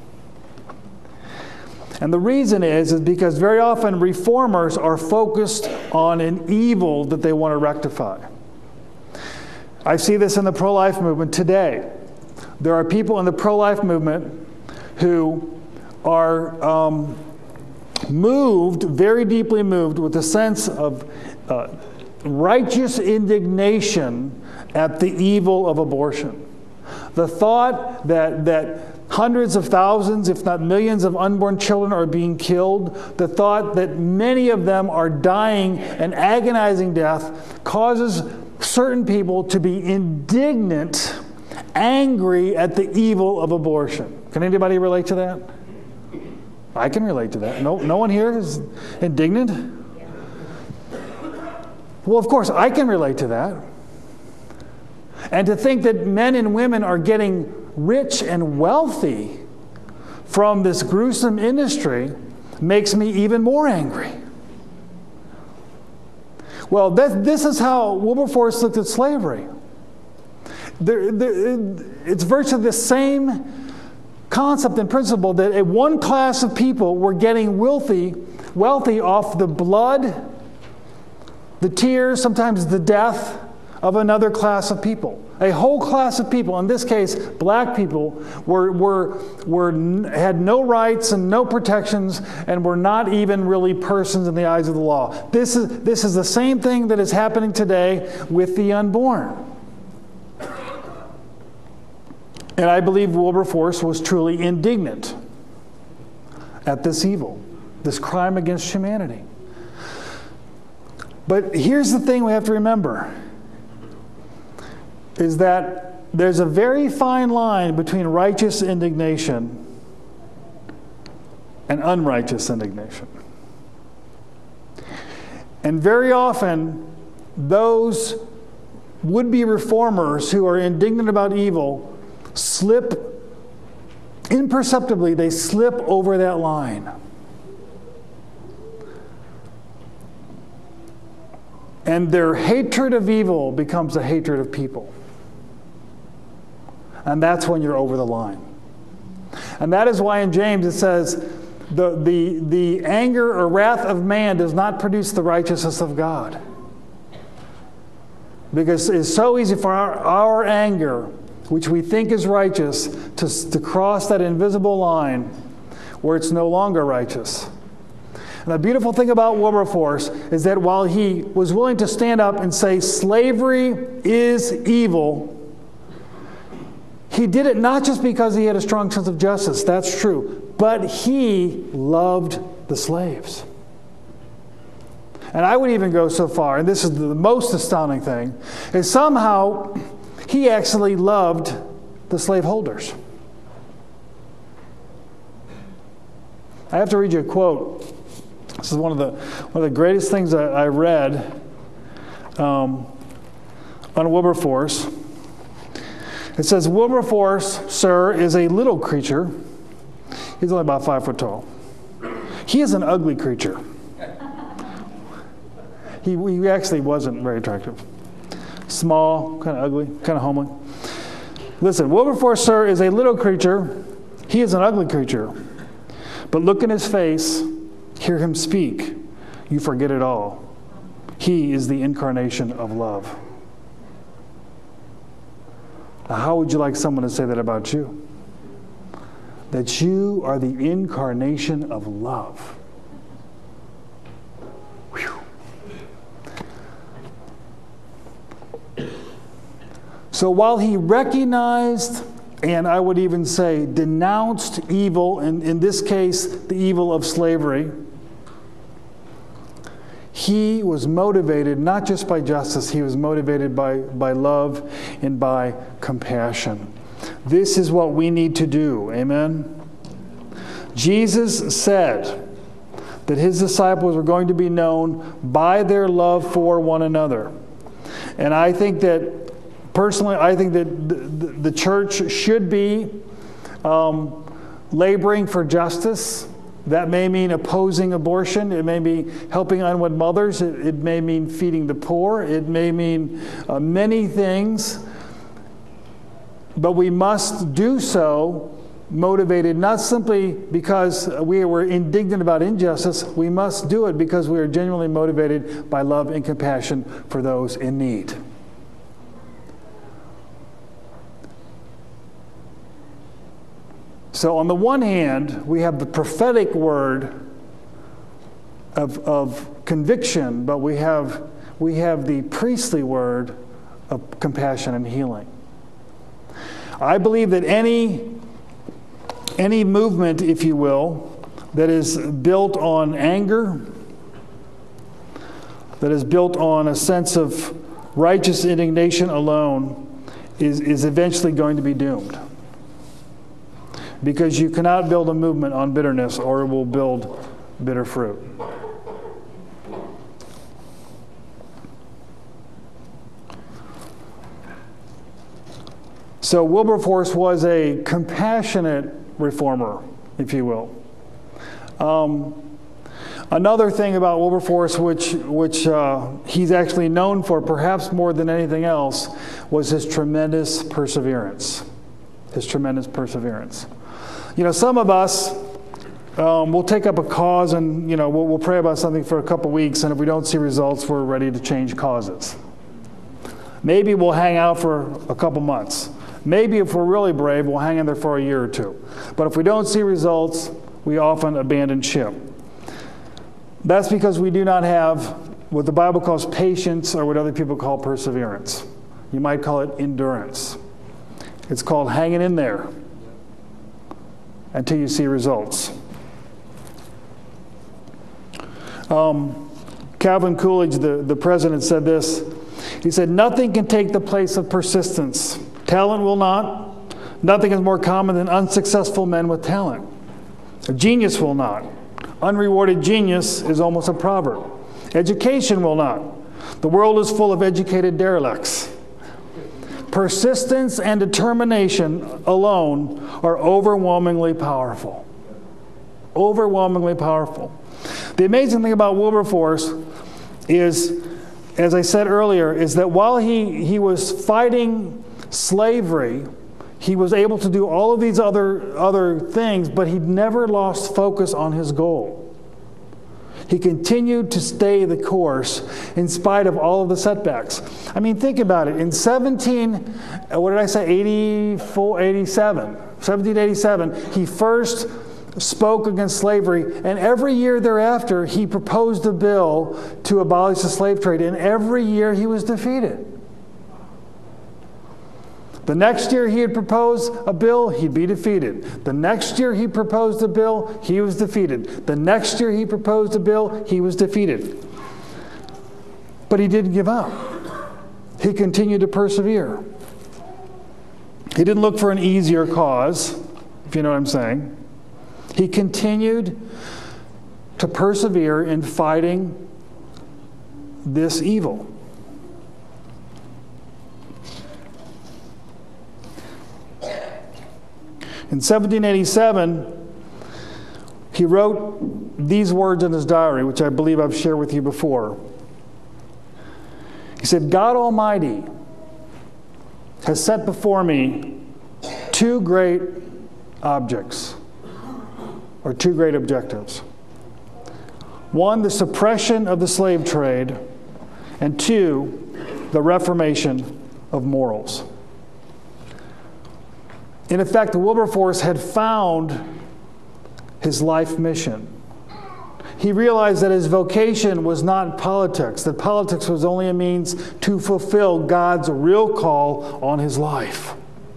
Speaker 2: And the reason is, is because very often reformers are focused on an evil that they want to rectify. I see this in the pro-life movement today. There are people in the pro-life movement who are um, moved, very deeply moved, with a sense of uh, righteous indignation at the evil of abortion. The thought that that hundreds of thousands, if not millions, of unborn children are being killed. The thought that many of them are dying an agonizing death causes certain people to be indignant, angry at the evil of abortion. Can anybody relate to that? I can relate to that. No, no one here is indignant? Well, of course, I can relate to that. And to think that men and women are getting rich and wealthy from this gruesome industry makes me even more angry. Well, that, this is how Wilberforce looked at slavery. There, there, it's virtually the same concept and principle that a one class of people were getting wealthy, wealthy off the blood, the tears, sometimes the death of another class of people. A whole class of people, in this case, black people, were, were, were, had no rights and no protections and were not even really persons in the eyes of the law. This is, this is the same thing that is happening today with the unborn. And I believe Wilberforce was truly indignant at this evil, this crime against humanity. But here's the thing we have to remember, is that there's a very fine line between righteous indignation and unrighteous indignation. And very often, those would-be reformers who are indignant about evil slip, imperceptibly, they slip over that line. And their hatred of evil becomes a hatred of people. And that's when you're over the line. And that is why in James it says, the, the, the anger or wrath of man does not produce the righteousness of God. Because it's so easy for our, our anger, which we think is righteous, to, to cross that invisible line where it's no longer righteous. And the beautiful thing about Wilberforce is that while he was willing to stand up and say slavery is evil, he did it not just because he had a strong sense of justice, that's true, but he loved the slaves. And I would even go so far, and this is the most astounding thing, is somehow he actually loved the slaveholders. I have to read you a quote. This is one of the one of the greatest things I, I read um, on Wilberforce. It says, Wilberforce, sir, is a little creature. He's only about five foot tall. He is an ugly creature. He, he actually wasn't very attractive. Small, kind of ugly, kind of homely. Listen, Wilberforce, sir, is a little creature. He is an ugly creature. But look in his face, hear him speak. You forget it all. He is the incarnation of love. Now, how would you like someone to say that about you? That you are the incarnation of love. Whew. So while he recognized, and I would even say denounced evil, and in this case, the evil of slavery, he was motivated not just by justice, he was motivated by, by love and by compassion. This is what we need to do. Amen? Jesus said that his disciples were going to be known by their love for one another. And I think that, personally, I think that the, the, the church should be um, laboring for justice. That may mean opposing abortion. It may be helping unwed mothers. It, it may mean feeding the poor. It may mean uh, many things. But we must do so motivated not simply because we were indignant about injustice. We must do it because we are genuinely motivated by love and compassion for those in need. So on the one hand, we have the prophetic word of, of conviction, but we have, we have the priestly word of compassion and healing. I believe that any, any movement, if you will, that is built on anger, that is built on a sense of righteous indignation alone, is, is eventually going to be doomed. Because you cannot build a movement on bitterness, or it will build bitter fruit. So Wilberforce was a compassionate reformer, if you will. Um, another thing about Wilberforce, which, which uh, he's actually known for perhaps more than anything else, was his tremendous perseverance. His tremendous perseverance. You know, some of us um, will take up a cause and, you know, we'll, we'll pray about something for a couple weeks, and if we don't see results, we're ready to change causes. Maybe we'll hang out for a couple months. Maybe if we're really brave, we'll hang in there for a year or two. But if we don't see results, we often abandon ship. That's because we do not have what the Bible calls patience, or what other people call perseverance. You might call it endurance. It's called hanging in there until you see results. Um, Calvin Coolidge, the, the president, said this. He said, "Nothing can take the place of persistence. Talent will not. Nothing is more common than unsuccessful men with talent. A genius will not. Unrewarded genius is almost a proverb. Education will not. The world is full of educated derelicts. Persistence and determination alone are overwhelmingly powerful." Overwhelmingly powerful. The amazing thing about Wilberforce is, as I said earlier, is that while he, he was fighting slavery, he was able to do all of these other, other things, but he never lost focus on his goal. He continued to stay the course in spite of all of the setbacks. I mean, think about it. In seventeen, what did I say, eighty-four, eighty-seven, seventeen eighty-seven, he first spoke against slavery, and every year thereafter, he proposed a bill to abolish the slave trade, and every year he was defeated. The next year he had proposed a bill, he'd be defeated. The next year he proposed a bill, he was defeated. The next year he proposed a bill, he was defeated. But he didn't give up. He continued to persevere. He didn't look for an easier cause, if you know what I'm saying. He continued to persevere in fighting this evil. In seventeen eighty-seven, he wrote these words in his diary, which I believe I've shared with you before. He said, "God Almighty has set before me two great objects, or two great objectives. One, the suppression of the slave trade, and two, the reformation of morals." In effect, Wilberforce had found his life mission. He realized that his vocation was not politics, that politics was only a means to fulfill God's real call on his life.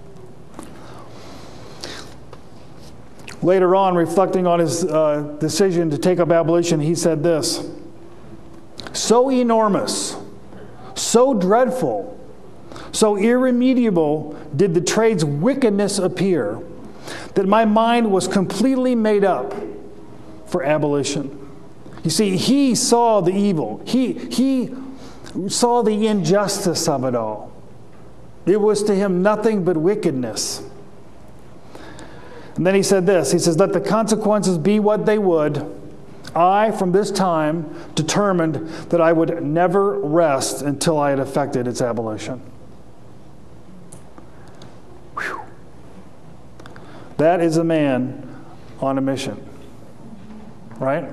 Speaker 2: Later on, reflecting on his uh, decision to take up abolition, he said this: "So enormous, so dreadful, so irremediable did the trade's wickedness appear, that my mind was completely made up for abolition." You see, he saw the evil. He, he saw the injustice of it all. It was to him nothing but wickedness. And then he said this, he says, "Let the consequences be what they would, I, from this time, determined that I would never rest until I had effected its abolition." Whew. That is a man on a mission, right?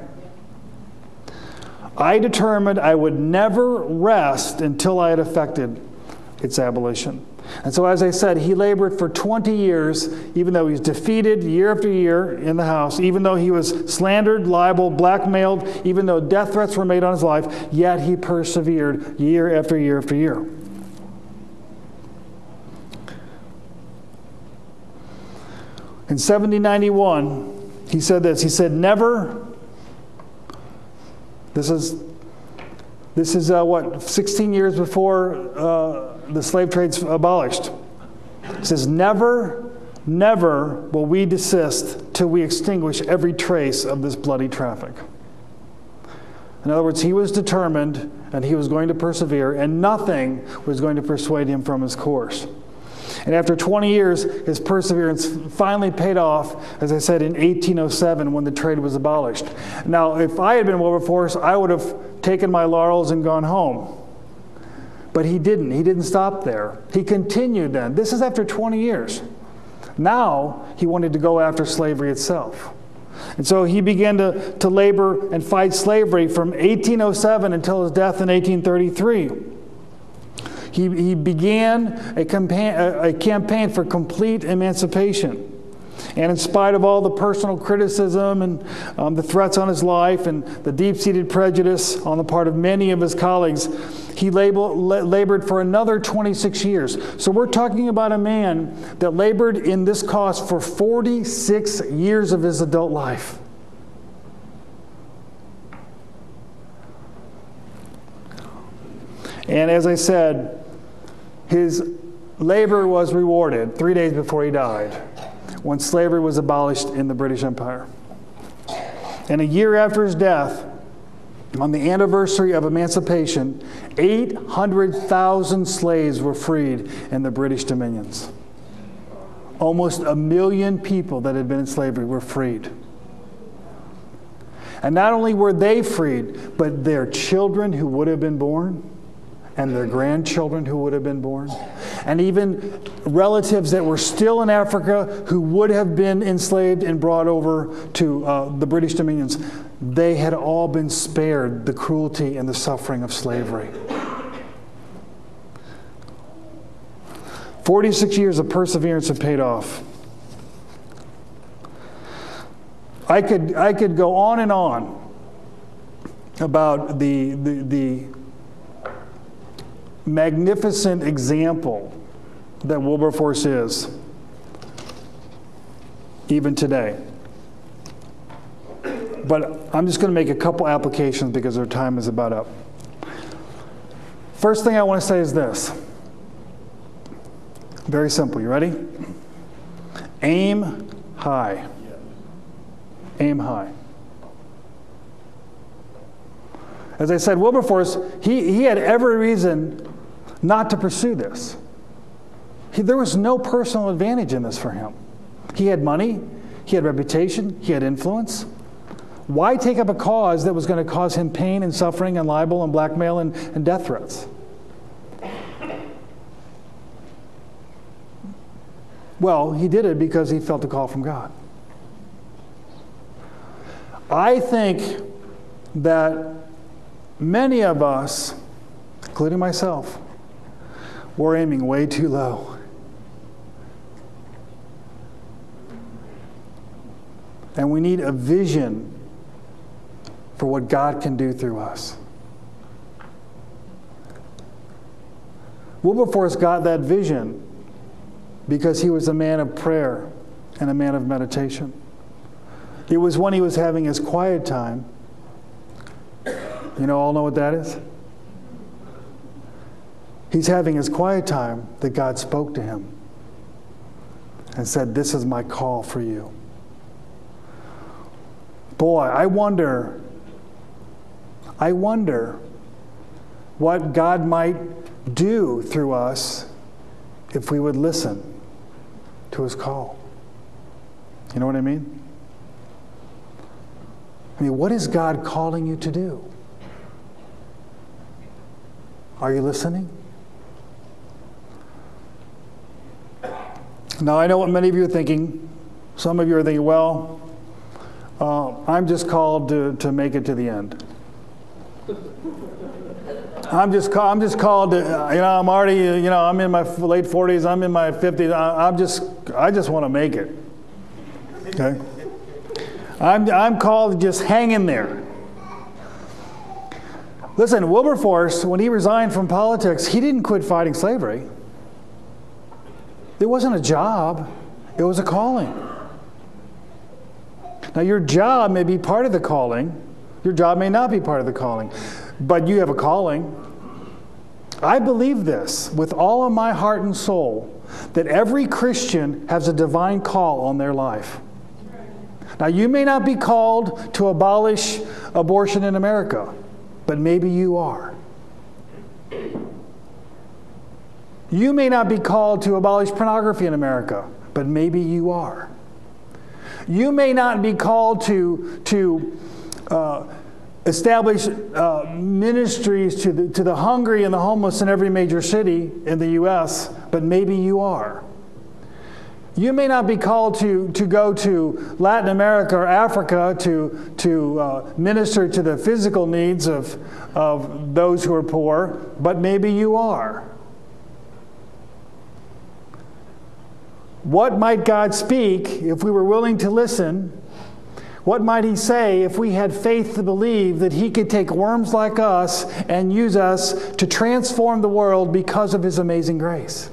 Speaker 2: I determined I would never rest until I had effected its abolition. And so, as I said, he labored for twenty years, even though he was defeated year after year in the House, even though he was slandered, libeled, blackmailed, even though death threats were made on his life, yet he persevered year after year after year. In seventeen ninety-one, he said this, he said, never, this is, this is uh, what, sixteen years before uh, the slave trade's abolished. He says, never, never will we desist till we extinguish every trace of this bloody traffic. In other words, he was determined and he was going to persevere, and nothing was going to persuade him from his course. And after twenty years, his perseverance finally paid off, as I said, in eighteen oh seven when the trade was abolished. Now, if I had been Wilberforce, I would have taken my laurels and gone home. But he didn't. He didn't stop there. He continued then. This is after twenty years. Now, he wanted to go after slavery itself. And so he began to, to labor and fight slavery from eighteen oh seven until his death in eighteen thirty-three. He, he began a campaign, a campaign for complete emancipation. And in spite of all the personal criticism and um, the threats on his life and the deep-seated prejudice on the part of many of his colleagues, he labor, labored for another twenty-six years. So we're talking about a man that labored in this cause for forty-six years of his adult life. And as I said, his labor was rewarded three days before he died, when slavery was abolished in the British Empire. And a year after his death, on the anniversary of emancipation, eight hundred thousand slaves were freed in the British dominions. Almost a million people that had been in slavery were freed. And not only were they freed, but their children who would have been born, and their grandchildren who would have been born, and even relatives that were still in Africa who would have been enslaved and brought over to uh, the British dominions, they had all been spared the cruelty and the suffering of slavery. forty-six years of perseverance have paid off. I could, I could go on and on about the, the, the magnificent example that Wilberforce is, even today. But I'm just going to make a couple applications because our time is about up. First thing I want to say is this. Very simple. You ready? Aim high. Aim high. As I said, Wilberforce, he, he had every reason not to pursue this. He, there was no personal advantage in this for him. He had money, he had reputation, he had influence. Why take up a cause that was going to cause him pain and suffering and libel and blackmail and, and death threats? Well, he did it because he felt a call from God. I think that many of us, including myself, we're aiming way too low. And we need a vision for what God can do through us. Wilberforce got that vision because he was a man of prayer and a man of meditation. It was when he was having his quiet time. You know, all know what that is? He's having his quiet time that God spoke to him and said, "This is my call for you." Boy, I wonder, I wonder what God might do through us if we would listen to his call. You know what I mean? I mean, what is God calling you to do? Are you listening? Now, I know what many of you are thinking. Some of you are thinking, well, uh, I'm just called to, to make it to the end. I'm just, I'm just called to, you know, I'm already, you know, I'm in my late forties, I'm in my fifties, I, I'm just, I just want to make it. Okay? I'm, I'm called to just hang in there. Listen, Wilberforce, when he resigned from politics, he didn't quit fighting slavery. It wasn't a job, it was a calling. Now, your job may be part of the calling, your job may not be part of the calling, but you have a calling. I believe this with all of my heart and soul, that every Christian has a divine call on their life. Now, you may not be called to abolish abortion in America, but maybe you are. You may not be called to abolish pornography in America, but maybe you are. You may not be called to, to uh, establish uh, ministries to the, to the hungry and the homeless in every major city in the U S, but maybe you are. You may not be called to, to go to Latin America or Africa to, to uh, minister to the physical needs of, of those who are poor, but maybe you are. What might God speak if we were willing to listen? What might he say if we had faith to believe that he could take worms like us and use us to transform the world because of his amazing grace?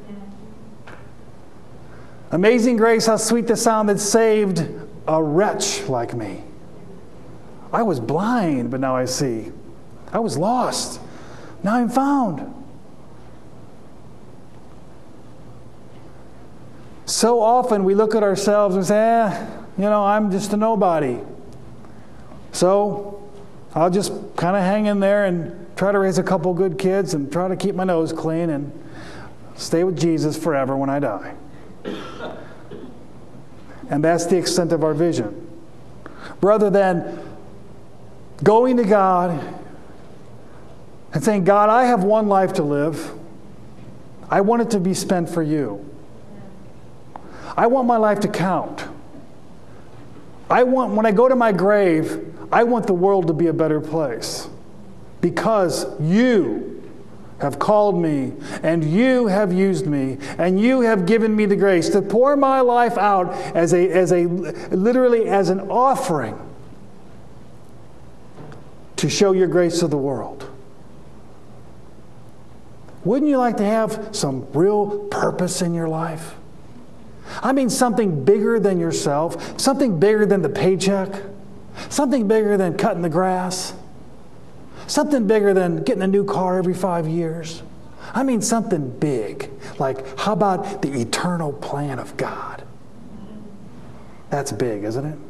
Speaker 2: Amazing grace, how sweet the sound that saved a wretch like me. I was blind, but now I see. I was lost. Now I'm found. So often we look at ourselves and say, eh, you know, I'm just a nobody. So I'll just kind of hang in there and try to raise a couple good kids and try to keep my nose clean and stay with Jesus forever when I die. And that's the extent of our vision. Rather than going to God and saying, God, I have one life to live. I want it to be spent for you. I want my life to count. I want, when I go to my grave, I want the world to be a better place. Because you have called me, and you have used me, and you have given me the grace to pour my life out as a, as a, literally as an offering to show your grace to the world. Wouldn't you like to have some real purpose in your life? I mean, something bigger than yourself, something bigger than the paycheck, something bigger than cutting the grass, something bigger than getting a new car every five years. I mean, something big, like how about the eternal plan of God? That's big, isn't it?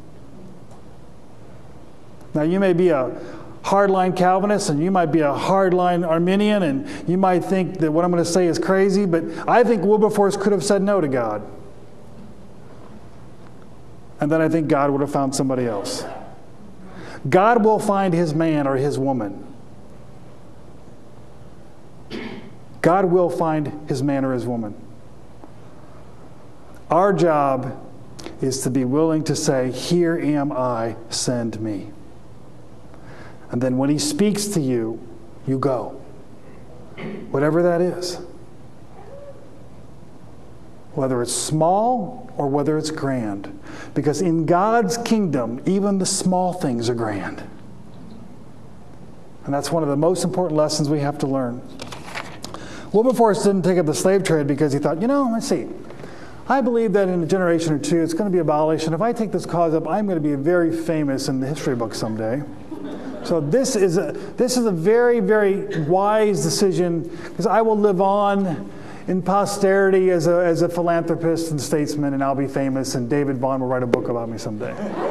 Speaker 2: Now, you may be a hardline Calvinist, and you might be a hardline Arminian, and you might think that what I'm going to say is crazy, but I think Wilberforce could have said no to God. and then I think God would have found somebody else. God will find his man or his woman. God will find his man or his woman. Our job is to be willing to say, here am I, send me. And then when he speaks to you, you go. Whatever that is. Whether it's small or whether it's grand. Because in God's kingdom, even the small things are grand. And that's one of the most important lessons we have to learn. Wilberforce didn't take up the slave trade because he thought, you know, let's see. I believe that in a generation or two, it's going to be abolished. And if I take this cause up, I'm going to be very famous in the history books someday. So this is a, this is a very, very wise decision because I will live on in posterity as a, as a philanthropist and statesman, and I'll be famous, and David Vaughn will write a book about me someday.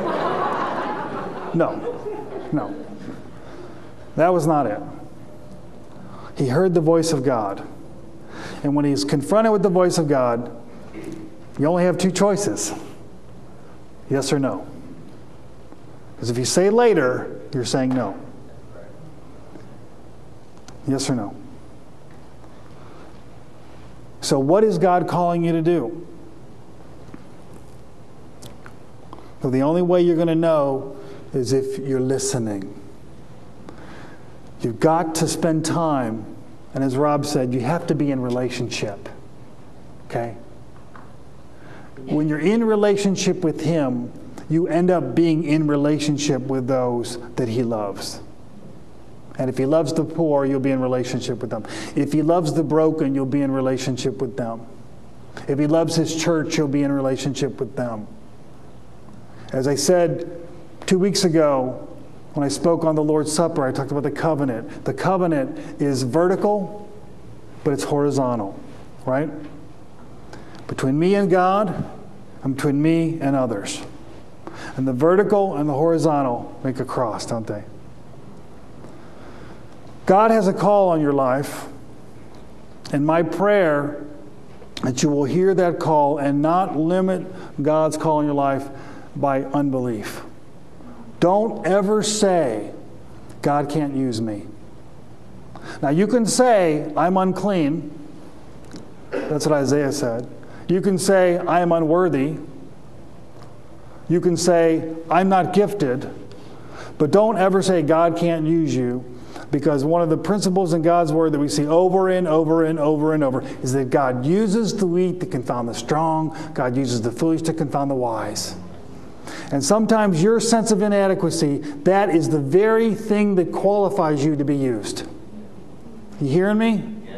Speaker 2: No. No. That was not it. He heard the voice of God. And when he's confronted with the voice of God, you only have two choices. Yes or no. Because if you say later, you're saying no. Yes or no. So what is God calling you to do? Well, the only way you're going to know is if you're listening. You've got to spend time, and as Rob said, you have to be in relationship. Okay? When you're in relationship with him, you end up being in relationship with those that he loves. And if he loves the poor, you'll be in relationship with them. If he loves the broken, you'll be in relationship with them. If he loves his church, you'll be in relationship with them. As I said two weeks ago, when I spoke on the Lord's Supper, I talked about the covenant. The covenant is vertical, but it's horizontal, right? Between me and God, and between me and others. And the vertical and the horizontal make a cross, don't they? God has a call on your life, and my prayer that you will hear that call and not limit God's call in your life by unbelief. Don't ever say, God can't use me. Now you can say, I'm unclean. That's what Isaiah said. You can say, I am unworthy. You can say, I'm not gifted. But don't ever say, God can't use you. Because one of the principles in God's Word that we see over and over and over and over is that God uses the weak to confound the strong. God uses the foolish to confound the wise. And sometimes your sense of inadequacy, that is the very thing that qualifies you to be used. You hearing me?
Speaker 3: Yes.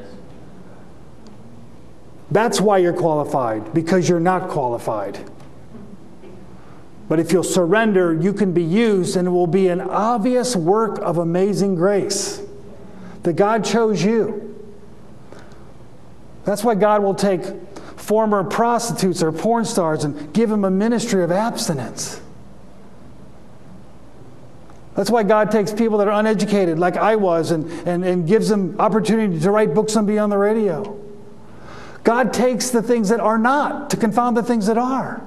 Speaker 2: That's why you're qualified, because you're not qualified. But if you'll surrender, you can be used, and it will be an obvious work of amazing grace that God chose you. That's why God will take former prostitutes or porn stars and give them a ministry of abstinence. That's why God takes people that are uneducated, like I was, and, and, and gives them opportunity to write books and be on the radio. God takes the things that are not to confound the things that are.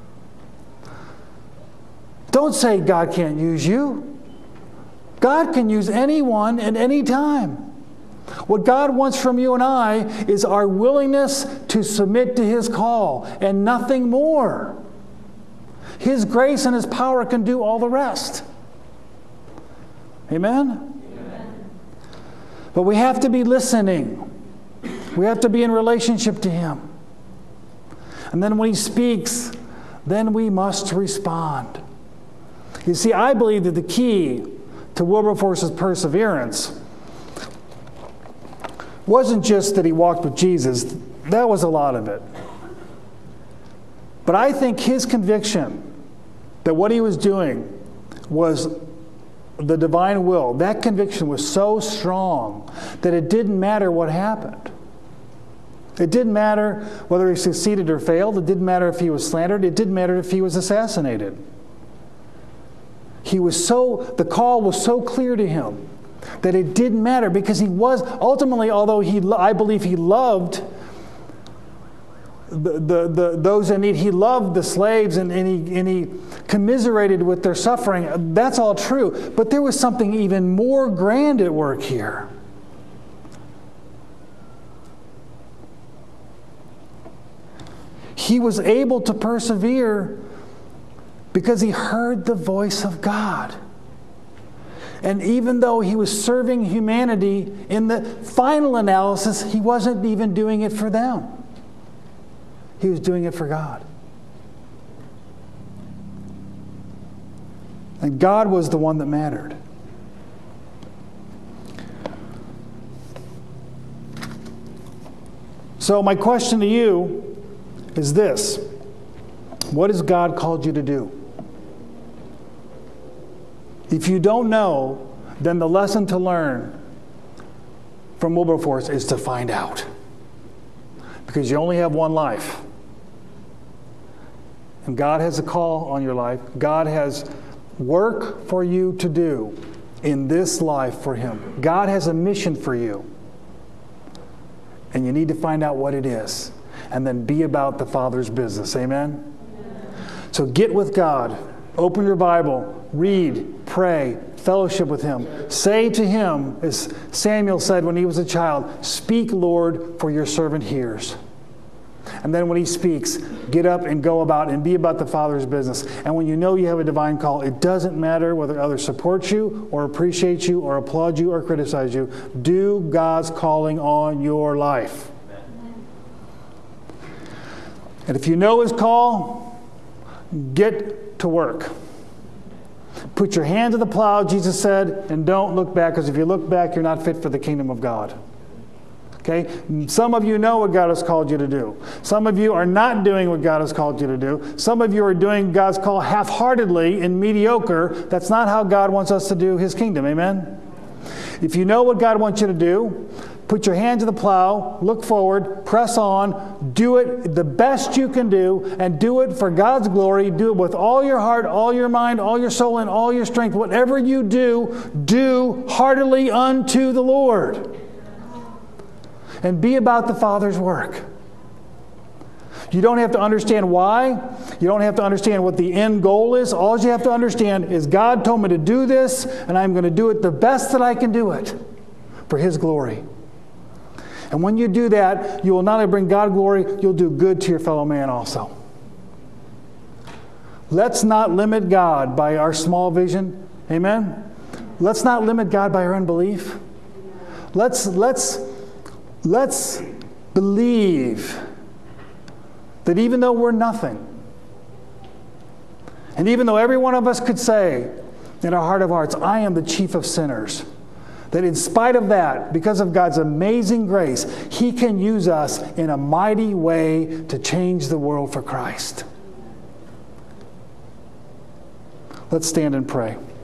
Speaker 2: Don't say God can't use you. God can use anyone at any time. What God wants from you and I is our willingness to submit to his call and nothing more. His grace and his power can do all the rest. Amen? Amen. But we have to be listening. We have to be in relationship to him. And then when he speaks, then we must respond. You see, I believe that the key to Wilberforce's perseverance wasn't just that he walked with Jesus. That was a lot of it. But I think his conviction that what he was doing was the divine will, that conviction was so strong that it didn't matter what happened. It didn't matter whether he succeeded or failed. It didn't matter if he was slandered. It didn't matter if he was assassinated. He was so, the call was so clear to him that it didn't matter, because he was, ultimately, although he, I believe he loved the, the, the, those in need. He loved the slaves and, and, he, and he commiserated with their suffering. That's all true. But there was something even more grand at work here. He was able to persevere because he heard the voice of God. And even though he was serving humanity, in the final analysis, he wasn't even doing it for them. He was doing it for God. And God was the one that mattered. So my question to you is this: what has God called you to do? If you don't know, then the lesson to learn from Wilberforce is to find out. Because you only have one life. And God has a call on your life. God has work for you to do in this life for Him. God has a mission for you. And you need to find out what it is. And then be about the Father's business. Amen? Amen. So get with God. Open your Bible. Read. Pray. Fellowship with Him. Say to Him, as Samuel said when he was a child, "Speak, Lord, for your servant hears." And then when He speaks, get up and go about and be about the Father's business. And when you know you have a divine call, it doesn't matter whether others support you or appreciate you or applaud you or criticize you. Do God's calling on your life. And if you know His call, get to work. Put your hand to the plow, Jesus said, and don't look back, because if you look back, you're not fit for the kingdom of God. Okay? Some of you know what God has called you to do. Some of you are not doing what God has called you to do. Some of you are doing God's call half-heartedly and mediocre. That's not how God wants us to do His kingdom. Amen? If you know what God wants you to do, put your hand to the plow, look forward, press on, do it the best you can do, and do it for God's glory. Do it with all your heart, all your mind, all your soul, and all your strength. Whatever you do, do heartily unto the Lord. And be about the Father's work. You don't have to understand why. You don't have to understand what the end goal is. All you have to understand is God told me to do this, and I'm going to do it the best that I can do it for His glory. And when you do that, you will not only bring God glory, you'll do good to your fellow man also. Let's not limit God by our small vision. Amen? Let's not limit God by our unbelief. Let's, let's, let's believe that even though we're nothing, and even though every one of us could say in our heart of hearts, I am the chief of sinners, that in spite of that, because of God's amazing grace, He can use us in a mighty way to change the world for Christ. Let's stand and pray.